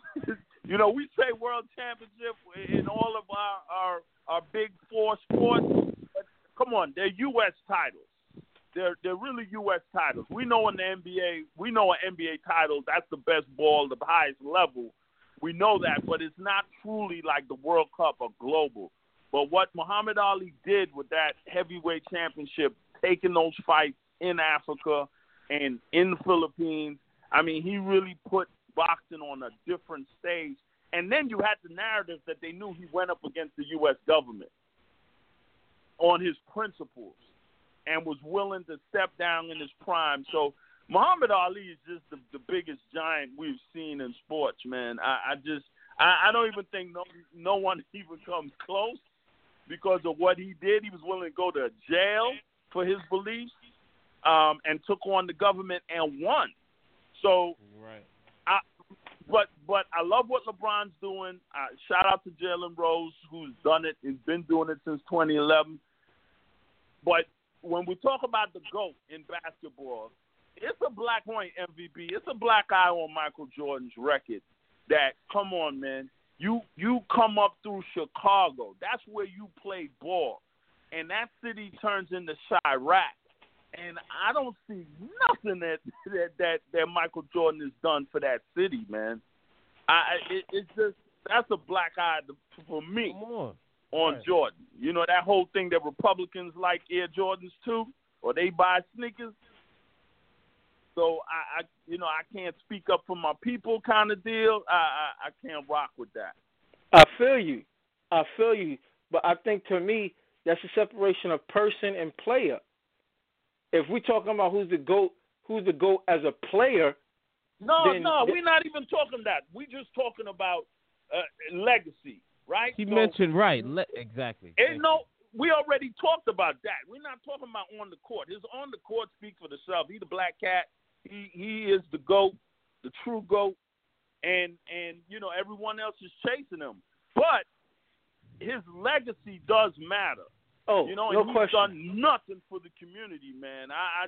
We say world championship in all of our big four sports. But come on, they're U.S. titles. They're really U.S. titles. We know in the NBA, an NBA title, that's the best ball, the highest level. We know that, but it's not truly like the World Cup or global. But what Muhammad Ali did with that heavyweight championship, taking those fights in Africa and in the Philippines, I mean, he really put boxing on a different stage. And then you had the narrative that they knew he went up against the U.S. government on his principles and was willing to step down in his prime. So Muhammad Ali is just the biggest giant we've seen in sports, man. I don't even think no one even comes close because of what he did. He was willing to go to jail for his beliefs and took on the government and won. So, right. But I love what LeBron's doing. Shout out to Jalen Rose, who's done it. He's been doing it since 2011. But when we talk about the GOAT in basketball, it's a black point MVP. It's a black eye on Michael Jordan's record. That, come on, man, you come up through Chicago. That's where you play ball. And that city turns into Chirac. And I don't see nothing that Michael Jordan has done for that city, man. It's just, that's a black eye for me on right. Jordan. You know, that whole thing that Republicans like Air Jordans too, or they buy sneakers. So I can't speak up for my people kind of deal. I can't rock with that. I feel you. But I think to me, that's a separation of person and player. If we're talking about who's the GOAT as a player. No, we're not even talking that. We're just talking about legacy, right? He mentioned, right, exactly. And we already talked about that. We're not talking about on the court. His on the court speaks for itself. He's a black cat. He is the GOAT, the true GOAT, and everyone else is chasing him. But his legacy does matter. Oh, and no he's question. done nothing for the community, man. I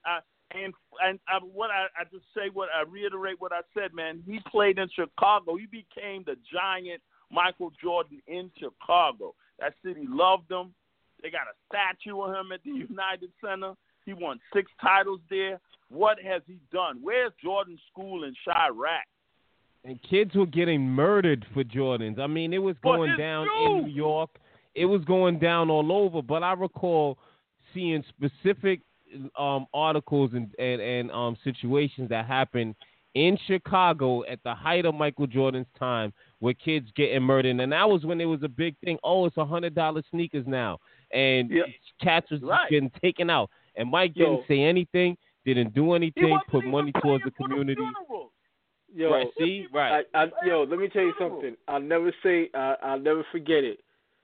reiterate what I said, man. He played in Chicago. He became the giant Michael Jordan in Chicago. That city loved him. They got a statue of him at the United Center. He won 6 titles there. What has he done? Where's Jordan School in Chirac? And kids were getting murdered for Jordans. I mean, it was going down in New York. It was going down all over. But I recall seeing specific articles and situations that happened in Chicago at the height of Michael Jordan's time where kids getting murdered. And that was when it was a big thing. Oh, it's $100 sneakers now. And cats was getting taken out. And Mike didn't say anything, didn't do anything, put money towards the community. Yo, right, see? Right. Let me tell you something. I'll never forget it.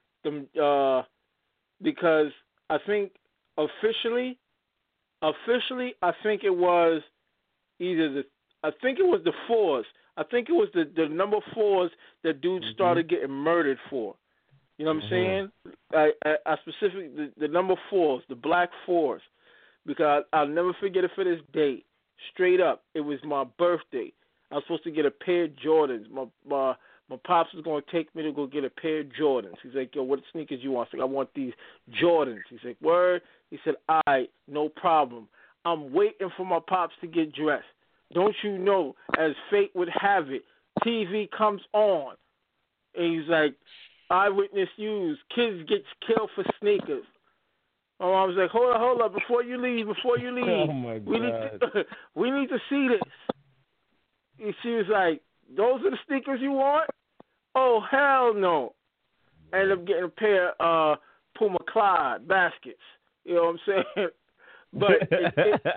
Because I think officially, I think it was the 4s. I think it was the number 4s that dudes started getting murdered for. You know what I'm saying? I specifically the number 4s, the black 4s, because I'll never forget it for this day. Straight up, it was my birthday. I was supposed to get a pair of Jordans. My pops was going to take me to go get a pair of Jordans. He's like, yo, what sneakers you want? I said, I want these Jordans. He's like, word? He said, all right, no problem. I'm waiting for my pops to get dressed. Don't you know, as fate would have it, TV comes on. And he's like, eyewitness news, kids gets killed for sneakers. Oh, I was like, hold up, before you leave. Oh, my God. We need to see this. And she was like, those are the sneakers you want? Oh, hell no. I ended up getting a pair of Puma Clyde baskets. You know what I'm saying? But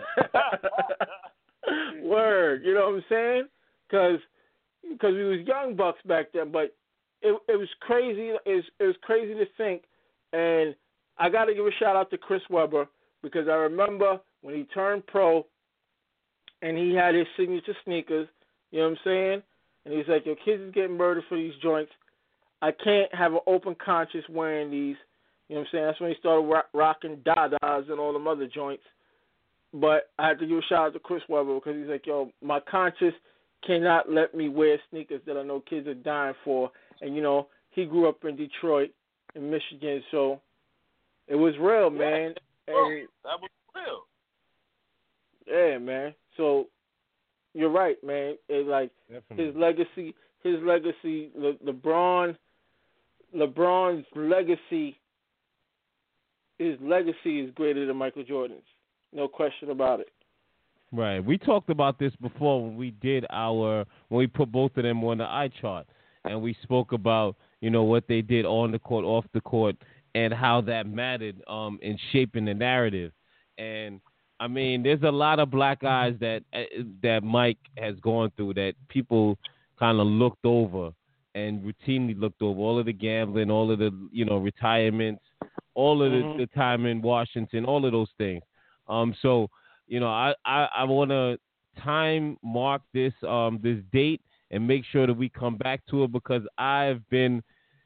word, you know what I'm saying? Because we was young bucks back then, but it was crazy. It was crazy to think. And I got to give a shout out to Chris Webber, because I remember when he turned pro and he had his signature sneakers, you know what I'm saying? And he's like, your kids is getting murdered for these joints. I can't have an open conscience wearing these. You know what I'm saying? That's when he started rocking Dadas and all them other joints. But I had to give a shout out to Chris Webber, because he's like, yo, my conscience cannot let me wear sneakers that I know kids are dying for. And, he grew up in Detroit, in Michigan, so it was real, man. And that was real. Yeah, man. So you're right, man. It's like his legacy, LeBron's legacy, his legacy is greater than Michael Jordan's. No question about it. Right. We talked about this before when we put both of them on the eye chart, and we spoke about, what they did on the court, off the court, and how that mattered in shaping the narrative. And I mean, there's a lot of black eyes that Mike has gone through that people kind of looked over and routinely looked over. All of the gambling, all of the retirements, all of the time in Washington, all of those things. So I want to time mark this this date and make sure that we come back to it, because I've been,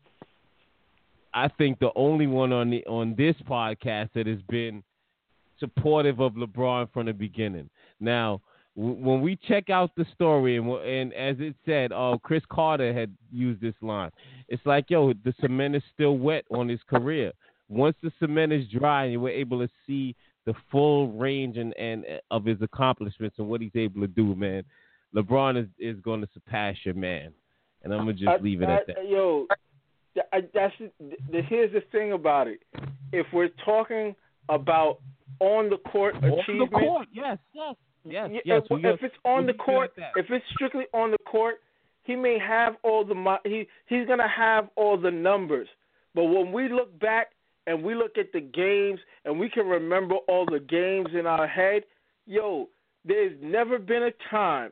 I think, the only one on this podcast that has been supportive of LeBron from the beginning. Now, when we check out the story, and as it said, Chris Carter had used this line. It's like, yo, the cement is still wet on his career. Once the cement is dry, and we're able to see the full range and of his accomplishments and what he's able to do, man, LeBron is going to surpass your man. And I'm going to just leave it at that. Yo, here's the thing about it. If we're talking about on the court achievement, on the court, yes. If it's on the court, if it's strictly on the court, he may have all he's gonna have all the numbers. But when we look back and we look at the games and we can remember all the games in our head, yo, there's never been a time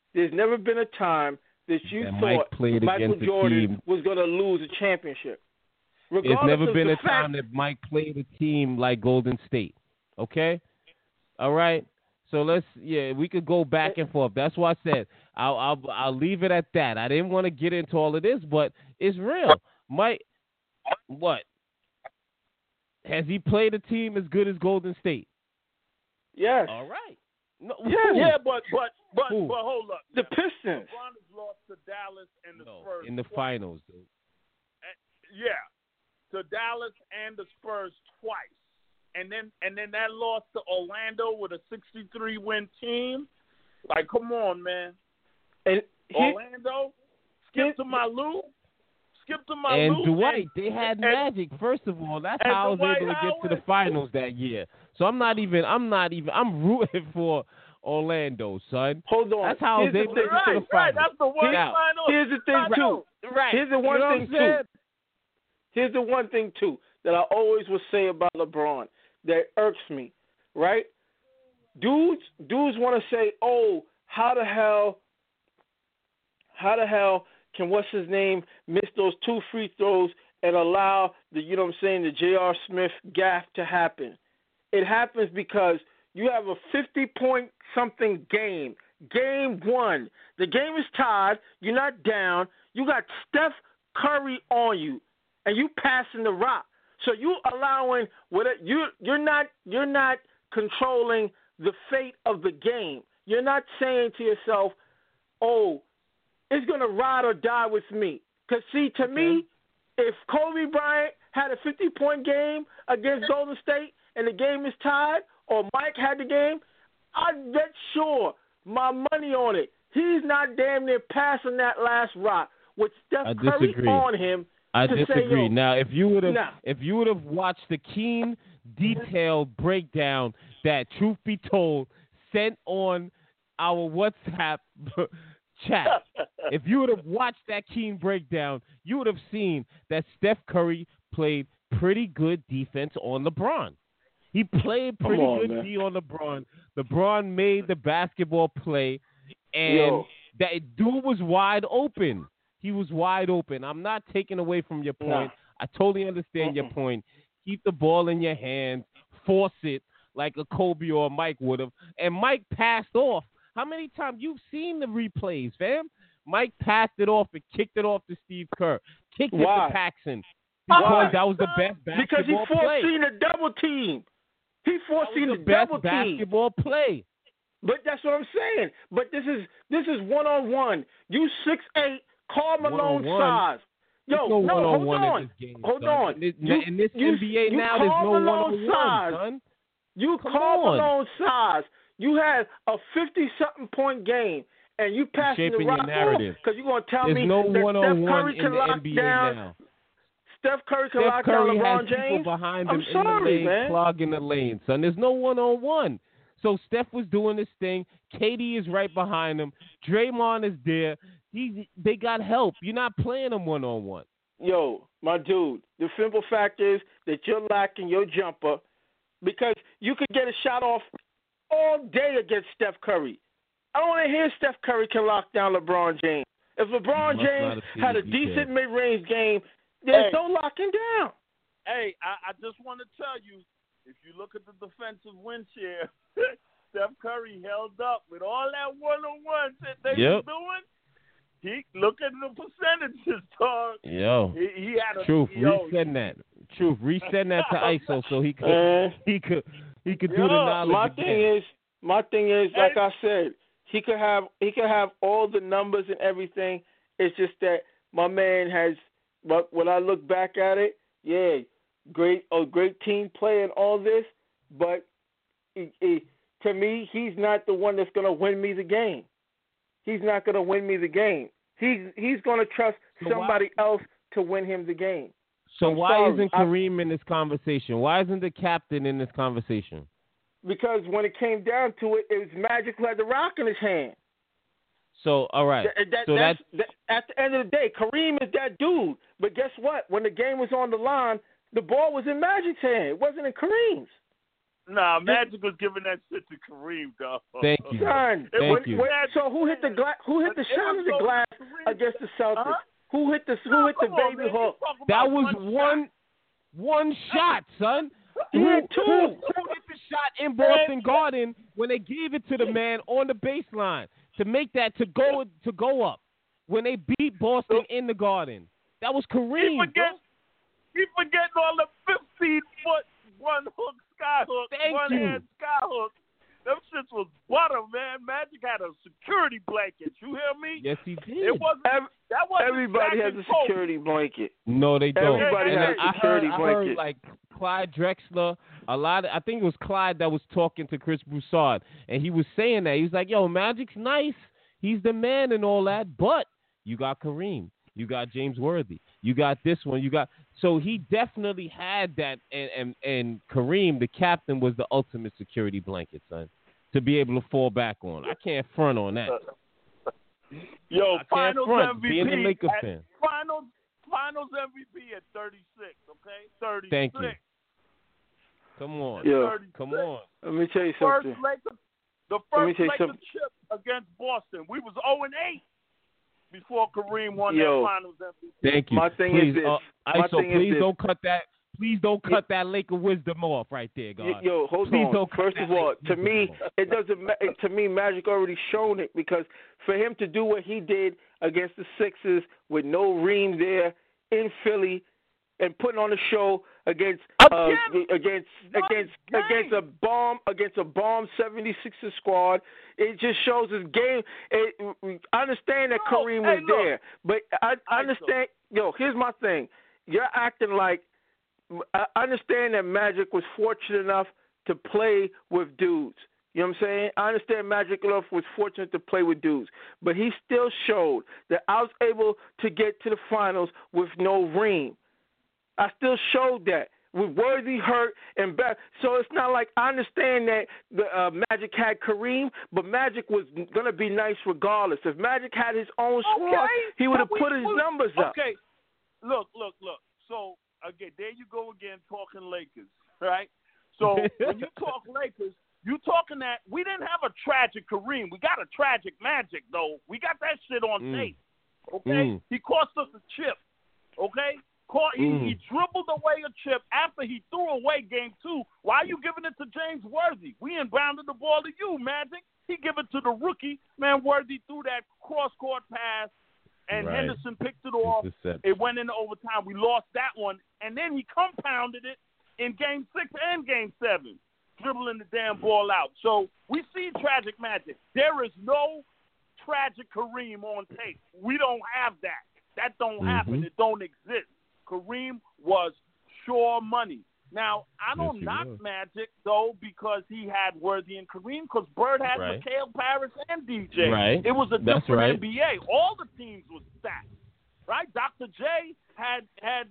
that you thought Michael Jordan was going to lose a championship. There's never been a time that Mike played a team like Golden State. Okay? All right? So we could go back and forth. That's why I said I'll leave it at that. I didn't want to get into all of this, but it's real. What? Has he played a team as good as Golden State? Yes. All right. No, but hold up. The Pistons. LeBron has lost to Dallas and the Spurs in the twice. finals, dude. To Dallas and the Spurs twice. And then that loss to Orlando with a 63-win team. Like, come on, man. And Orlando, skip to Malou. And Dwight, they had magic. First of all, that's how I was able to get to the finals that year. So I'm rooting for Orlando, son. Hold on. That's how I was able to get to the finals. Right, that's the worst final. Here's the thing, too. Right. Here's the one thing, too. Here's the one thing, too, that I always will say about LeBron that irks me, right? Dudes want to say, oh, how the hell can what's his name miss those 2 free throws and allow the the J.R. Smith gaffe to happen? It happens because you have a 50-point-something game. Game 1. The game is tied. You're not down. You got Steph Curry on you, and you passing the rock. So you allowing you're not controlling the fate of the game. You're not saying to yourself, oh, it's going to ride or die with me. Because, see, to me, if Kobe Bryant had a 50-point game against Golden State and the game is tied, or Mike had the game, I'd bet sure my money on it. He's not damn near passing that last rock with Steph Curry on him. I disagree. Now, if you would have watched the keen, detailed breakdown that, truth be told, sent on our WhatsApp chat, if you would have watched that keen breakdown, you would have seen that Steph Curry played pretty good defense on LeBron. He played pretty good D on LeBron. LeBron made the basketball play, and that dude was wide open. He was wide open. I'm not taking away from your point. I totally understand your point. Keep the ball in your hands. Force it like a Kobe or a Mike would have. And Mike passed off. How many times you've seen the replays, fam? Mike passed it off and kicked it off to Steve Kerr. Kicked it to Paxson. Because that was the best basketball play. Because he foreseen a double team. He foreseen the double team. Basketball play. But that's what I'm saying. But this is one-on-one. You 6'8", Karl Malone size. Yo, hold on. Hold on. In this NBA now, there's no one-on-one, son. You Karl Malone size. You had a 50-something point game, and you passing the rock off because you're going to tell me that Steph Curry can lock down. Steph Curry can lock down LeBron James. Behind him in the lane, clogging the lane, son. There's no one-on-one. So Steph was doing this thing. KD is right behind him. Draymond is there. They got help. You're not playing them one-on-one. Yo, my dude, the simple fact is that you're lacking your jumper because you could get a shot off all day against Steph Curry. I don't want to hear Steph Curry can lock down LeBron James. If LeBron James had a decent mid-range game, there's no locking down. Hey, I just want to tell you, if you look at the defensive win share, Steph Curry held up with all that one-on-one that they were doing. Look at the percentages, dog. He had a Truth. Resend that. Truth. Resend that to ISO so he could do the knowledge. My thing is, like I said, he could have all the numbers and everything. It's just that my man has. But when I look back at it, a great team player and all this, but to me, he's not the one that's going to win me the game. He's not going to win me the game. He's going to trust somebody else to win him the game. So why isn't Kareem in this conversation? Why isn't the captain in this conversation? Because when it came down to it, it was Magic who had the rock in his hand. So, all right. That's at the end of the day, Kareem is that dude. But guess what? When the game was on the line, the ball was in Magic's hand. It wasn't in Kareem's. Nah, Magic was giving that shit to Kareem, dog. Thank you. Son, Thank you. So who hit the shot of the glass against the Celtics? Who hit the baby hook? That was one shot, son. He had two. Who hit the shot in Boston Garden when they gave it to the man on the baseline to make that to go up when they beat Boston in the Garden. That was Kareem. He forgetting all the 15-foot one-hook skyhook, one-hand skyhook. Them shits was butter, man. Magic had a security blanket. You hear me? Yes, he did. It wasn't. That wasn't everybody has a security blanket. No, they don't. Everybody has a security blanket. I heard like Clyde Drexler. I think it was Clyde that was talking to Chris Broussard, and he was saying that he was like, "Yo, Magic's nice. He's the man and all that, but you got Kareem, you got James Worthy, you got this one, you got." So he definitely had that, and Kareem, the captain, was the ultimate security blanket, son, to be able to fall back on. I can't front on that. Yo, Finals MVP. Being a Lakers fan. Finals MVP at 36, okay? 36. Thank you. Come on. Yeah. Come on. Let me tell you something. The first Lakers chip against Boston, we was 0-8 before Kareem won that Finals MVP. Thank you. My thing please, is this. Please don't cut that. Please don't cut that Laker wisdom off right there, God. Yo, hold please on. First of all, to me, it doesn't. To me, Magic already shown it because for him to do what he did against the Sixers with no Ream there in Philly and putting on a show against a bomb 76er squad, it just shows his game. I understand that Kareem was there, but I understand. Yo, here's my thing. You're acting like. I understand that Magic was fortunate enough to play with dudes. You know what I'm saying? I understand Magic Love was fortunate to play with dudes, but he still showed that I was able to get to the finals with no Ream. I still showed that with Worthy hurt and back. So it's not like I understand that the Magic had Kareem, but Magic was going to be nice regardless. If Magic had his own squad, he would have put his numbers up. Okay, look. So, again, there you go again talking Lakers, right? So when you talk Lakers, you talking that we didn't have a tragic Kareem. We got a tragic Magic, though. We got that shit on tape, okay? He cost us a chip, okay? He dribbled away a chip after he threw away game 2. Why are you giving it to James Worthy? We inbounded the ball to you, Magic. He give it to the rookie. Man, Worthy threw that cross-court pass, and Henderson picked it off. It went into overtime. We lost that one, and then he compounded it in game 6 and game 7, dribbling the damn ball out. So we see tragic Magic. There is no tragic Kareem on tape. We don't have that. That don't happen. It don't exist. Kareem was sure money. Now, I don't knock Magic, though, because he had Worthy and Kareem, because Bird had Mikhail Paris and DJ. Right. It was a different NBA. All the teams were stacked, right? Dr. J had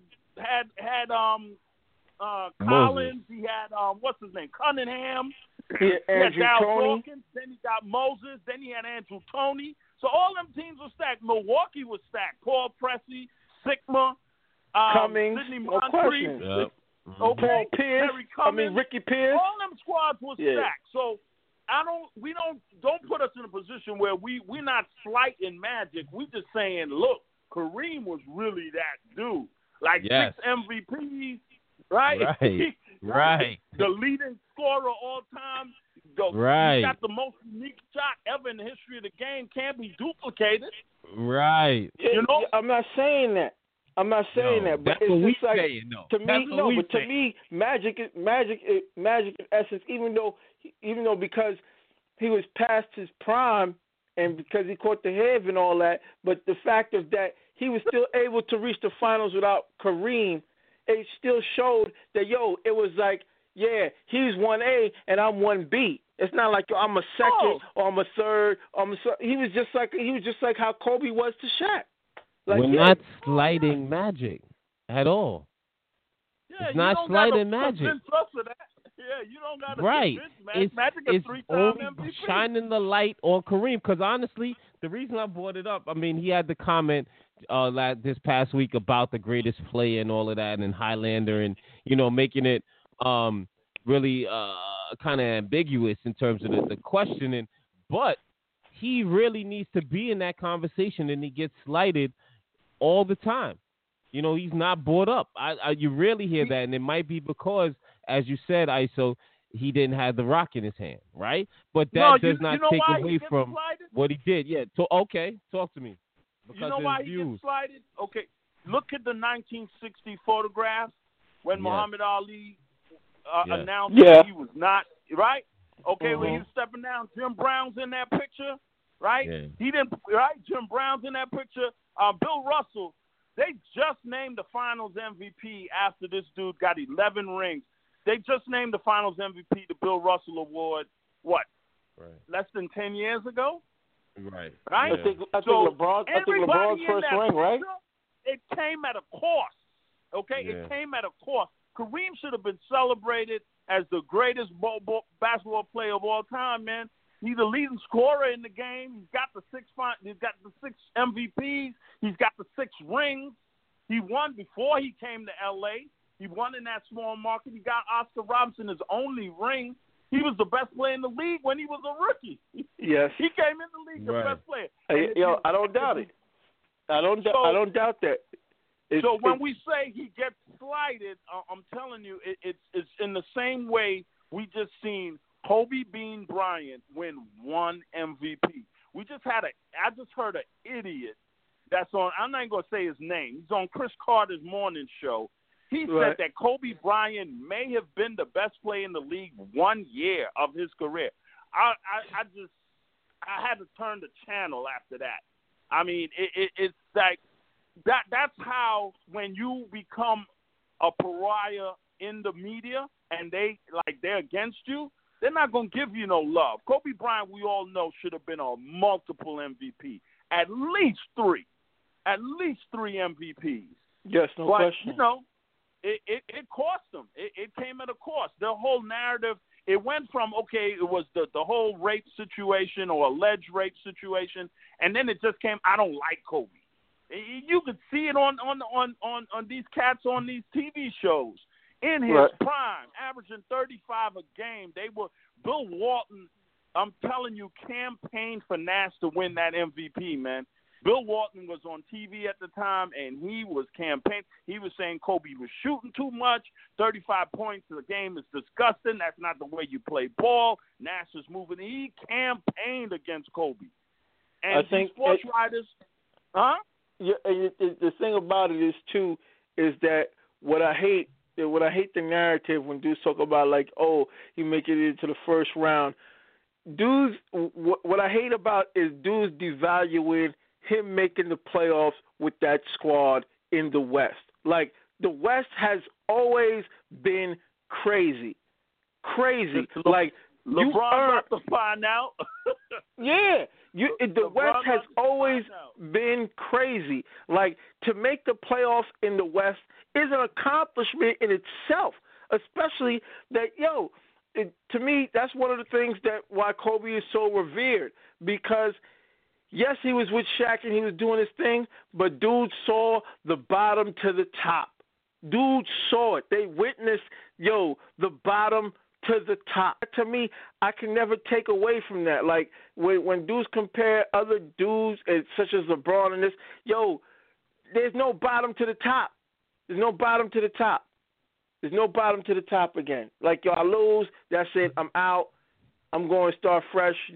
Collins. He had, what's his name, Cunningham. He had Andrew Toney. Dawkins. Then he got Moses. Then he had Andrew Toney. So all them teams were stacked. Milwaukee was stacked. Paul Pressey, Sigma, Cummings, Sidney no Moncrief. question. Okay, Pierce, Terry Cummings, Ricky Pierce. all them squads were stacked. So don't put us in a position where we're not slighting Magic. We just saying, look, Kareem was really that dude. Like 6 MVPs, right? Right. The leading scorer all time. He got the most unique shot ever in the history of the game. Can't be duplicated. Right. You know? I'm not saying that. But that's it's what just like saying, no. to me, Magic in essence, even though because he was past his prime and because he caught the head and all that, but the fact of that he was still able to reach the finals without Kareem, it still showed that it was like, he's 1A and I'm 1B. It's not like I'm a second or I'm a third. He was just like how Kobe was to Shaq. Like, we're not slighting Magic at all. It's not slighting Magic. You don't got to convince Magic. It's a 3-time only MVP. shining the light on Kareem. Because honestly, the reason I brought it up, I mean, he had the comment this past week about the greatest player and all of that, and Highlander, and making it really kind of ambiguous in terms of the questioning. But he really needs to be in that conversation, and he gets slighted all the time. He's not brought up. You rarely hear that, and it might be because, as you said, ISO, he didn't have the rock in his hand, right? But that does not take away from what he did. Yeah. Okay, talk to me. Because you know why he gets slighted? Okay, look at the 1960 photographs when Muhammad Ali announced that he was not, right? Okay, when he was stepping down, Jim Brown's in that picture, right? Yeah. He didn't, right? Jim Brown's in that picture. Bill Russell, they just named the Finals MVP after this dude got 11 rings. They just named the Finals MVP the Bill Russell Award, what, less than 10 years ago? Right. I think LeBron's first ring, right? It came at a cost. Okay, it came at a cost. Kareem should have been celebrated as the greatest basketball player of all time, man. He's the leading scorer in the game. He's got the 6 MVPs. He's got the 6 rings. He won before he came to L.A. He won in that small market. He got Oscar Robertson his only ring. He was the best player in the league when he was a rookie. Yes. He came in the league the best player. I don't doubt it. I don't doubt that. When we say he gets slighted, I'm telling you, it's in the same way we just seen Kobe Bean Bryant win 1 MVP. I just heard an idiot that's on, I'm not going to say his name. He's on Chris Carter's morning show. He said that Kobe Bryant may have been the best player in the league 1 year of his career. I had to turn the channel after that. I mean, it's like that's how when you become a pariah in the media and they're against you, they're not going to give you no love. Kobe Bryant, we all know, should have been a multiple MVP, at least 3 MVPs. Yes, no question. You know, it cost them. It came at a cost. The whole narrative, it went from, it was the whole rape situation or alleged rape situation, and then it just came, I don't like Kobe. You could see it on these cats on these TV shows. In his prime, averaging 35 a game. Bill Walton, I'm telling you, campaigned for Nash to win that MVP, man. Bill Walton was on TV at the time, and he was campaigning. He was saying Kobe was shooting too much. 35 points a game is disgusting. That's not the way you play ball. Nash is moving. He campaigned against Kobe. And I think sports writers, Yeah, and the thing about it is too is that what I hate the narrative when dudes talk about like, he make it into the first round. Dudes, what I hate about is dudes devaluing him making the playoffs with that squad in the West. Like, the West has always been crazy. Like, LeBron about to find out. Yeah. The West has always been crazy. Like, to make the playoffs in the West is an accomplishment in itself, especially that, to me, that's one of the things that why Kobe is so revered, because yes, he was with Shaq and he was doing his thing, but dude saw the bottom to the top. Dude saw it. They witnessed, the bottom to the top. To me, I can never take away from that. Like, when dudes compare other dudes, such as LeBron and this, there's no bottom to the top. There's no bottom to the top. There's no bottom to the top again. Like, I lose, that's it, I'm out. I'm going to start fresh and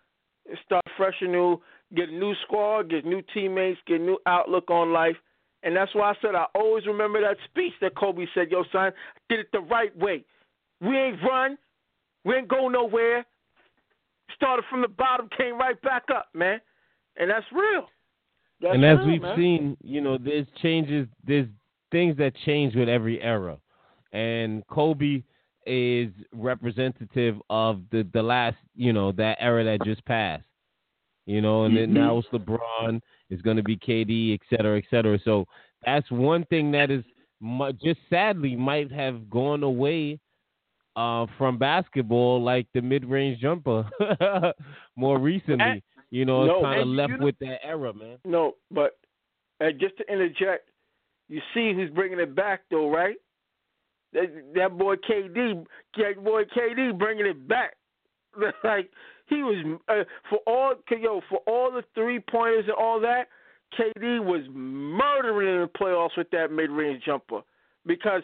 new, get a new squad, get new teammates, get a new outlook on life. And that's why I said I always remember that speech that Kobe said, son, I did it the right way. We ain't run. We ain't go nowhere. Started from the bottom, came right back up, man. And that's real. And as we've seen, there's changes, there's things that change with every era. And Kobe is representative of the last, that era that just passed. And then now it's LeBron, it's going to be KD, et cetera, et cetera. So that's one thing that is just sadly might have gone away from basketball, like the mid-range jumper more recently. It's kind of left with that era, man. No, but just to interject, you see who's bringing it back, though, right? That boy KD bringing it back. Like, he was for all the 3-pointers and all that. KD was murdering in the playoffs with that mid-range jumper, because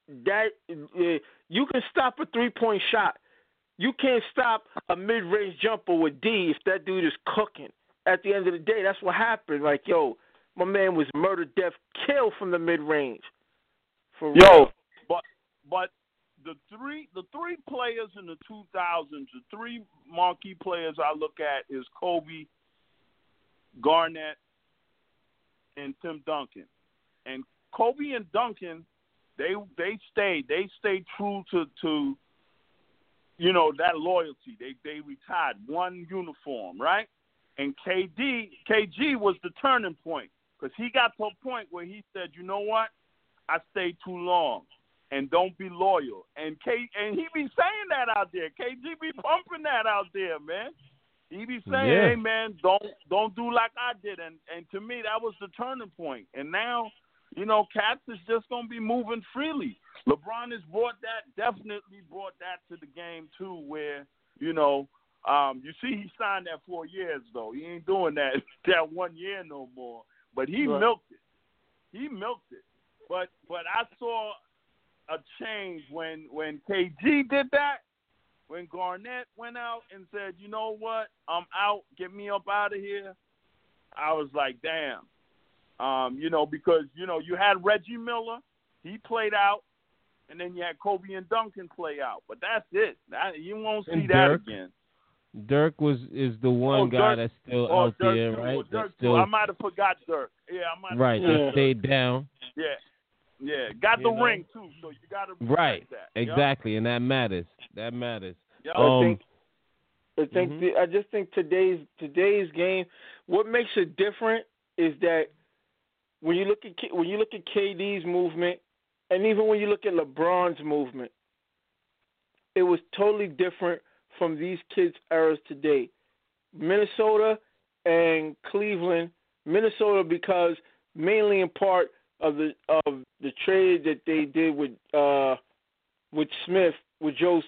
you can stop a 3-point shot. You can't stop a mid-range jumper with D if that dude is cooking. At the end of the day, that's what happened. Like, yo, my man was murder, death, kill from the mid-range. For real. But the three players in the 2000s, the three marquee players I look at is Kobe, Garnett, and Tim Duncan. And Kobe and Duncan, they stayed true to that loyalty. They retired one uniform, right? And KG was the turning point because he got to a point where he said, you know what, I stayed too long. And don't be loyal. And he be saying that out there. KG be pumping that out there, man. He be saying, hey, man, don't do like I did. And to me, that was the turning point. And now, Cats is just going to be moving freely. LeBron has definitely brought that to the game, too, where, you see he signed that 4 years, though. He ain't doing that 1 year no more. But he milked it. He milked it. But I saw a change when KG did that, when Garnett went out and said, you know what, I'm out, get me up out of here. I was like, damn. Because, you had Reggie Miller, he played out, and then you had Kobe and Duncan play out. But that's it. You won't see that again. Dirk is the one guy that's still out there, right? I might have forgot Dirk. Yeah, I might have Right, they stayed down. Yeah, got the ring too, so you got to respect that. Exactly, and that matters. That matters. Yep. I just think today's game, what makes it different is that when you look at KD's movement, and even when you look at LeBron's movement, it was totally different from these kids' eras today. Minnesota and Cleveland. Minnesota because mainly in part of the trade that they did with Smith, with Joe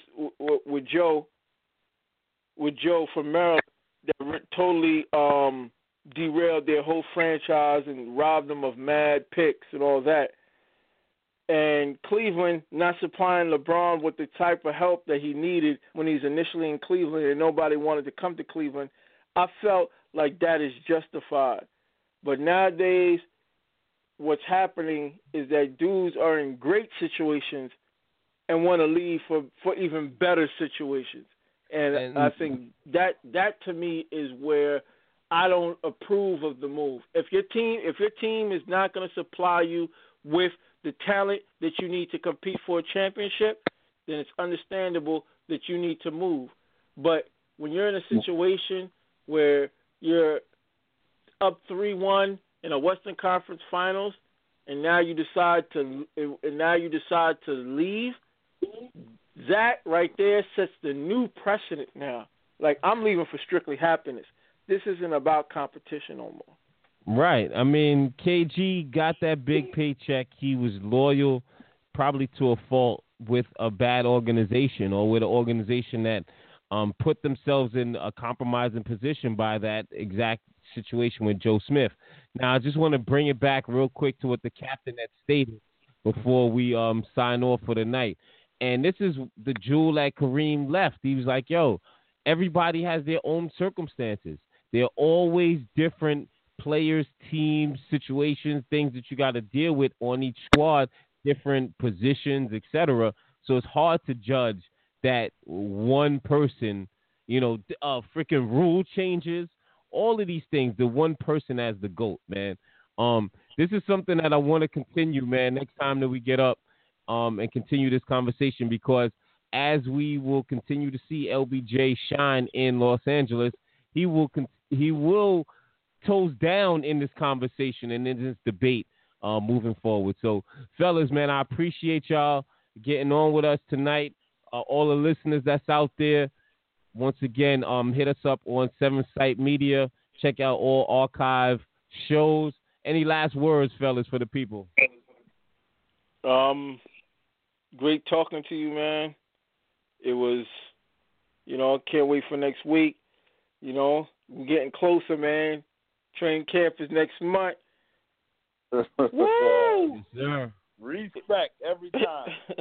from Maryland, that totally derailed their whole franchise and robbed them of mad picks and all that. And Cleveland not supplying LeBron with the type of help that he needed when he's initially in Cleveland and nobody wanted to come to Cleveland, I felt like that is justified. But nowadays, what's happening is that dudes are in great situations and want to leave for even better situations. And I think that to me is where I don't approve of the move. If your team is not going to supply you with the talent that you need to compete for a championship, then it's understandable that you need to move. But when you're in a situation where you're up 3-1 in a Western Conference Finals, and now you decide to leave, that right there sets the new precedent now. Like, I'm leaving for strictly happiness. This isn't about competition no more. Right. I mean, KG got that big paycheck. He was loyal, probably to a fault, with a bad organization or with an organization that put themselves in a compromising position by that exact situation with Joe Smith. Now, I just want to bring it back real quick to what the captain had stated before we sign off for the night. And this is the jewel that Kareem left. He was like, yo, everybody has their own circumstances. There are always different players, teams, situations, things that you got to deal with on each squad, different positions, etc. So it's hard to judge that one person, freaking rule changes, all of these things, the one person as the GOAT, man. This is something that I want to continue, man, next time that we get up and continue this conversation, because as we will continue to see LBJ shine in Los Angeles, he will toes down in this conversation and in this debate moving forward. So, fellas, man, I appreciate y'all getting on with us tonight. All the listeners that's out there, once again, hit us up on 7 Sight Media. Check out all archive shows. Any last words, fellas, for the people? Great talking to you, man. It was, I can't wait for next week. We're getting closer, man. Training camp is next month. Woo! Yes, sir. Respect every time.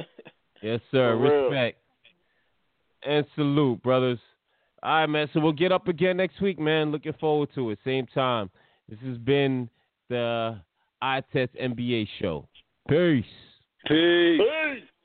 Yes, sir. Respect. And salute, brothers. All right, man. So we'll get up again next week, man. Looking forward to it. Same time. This has been the iTest NBA show. Peace. Peace.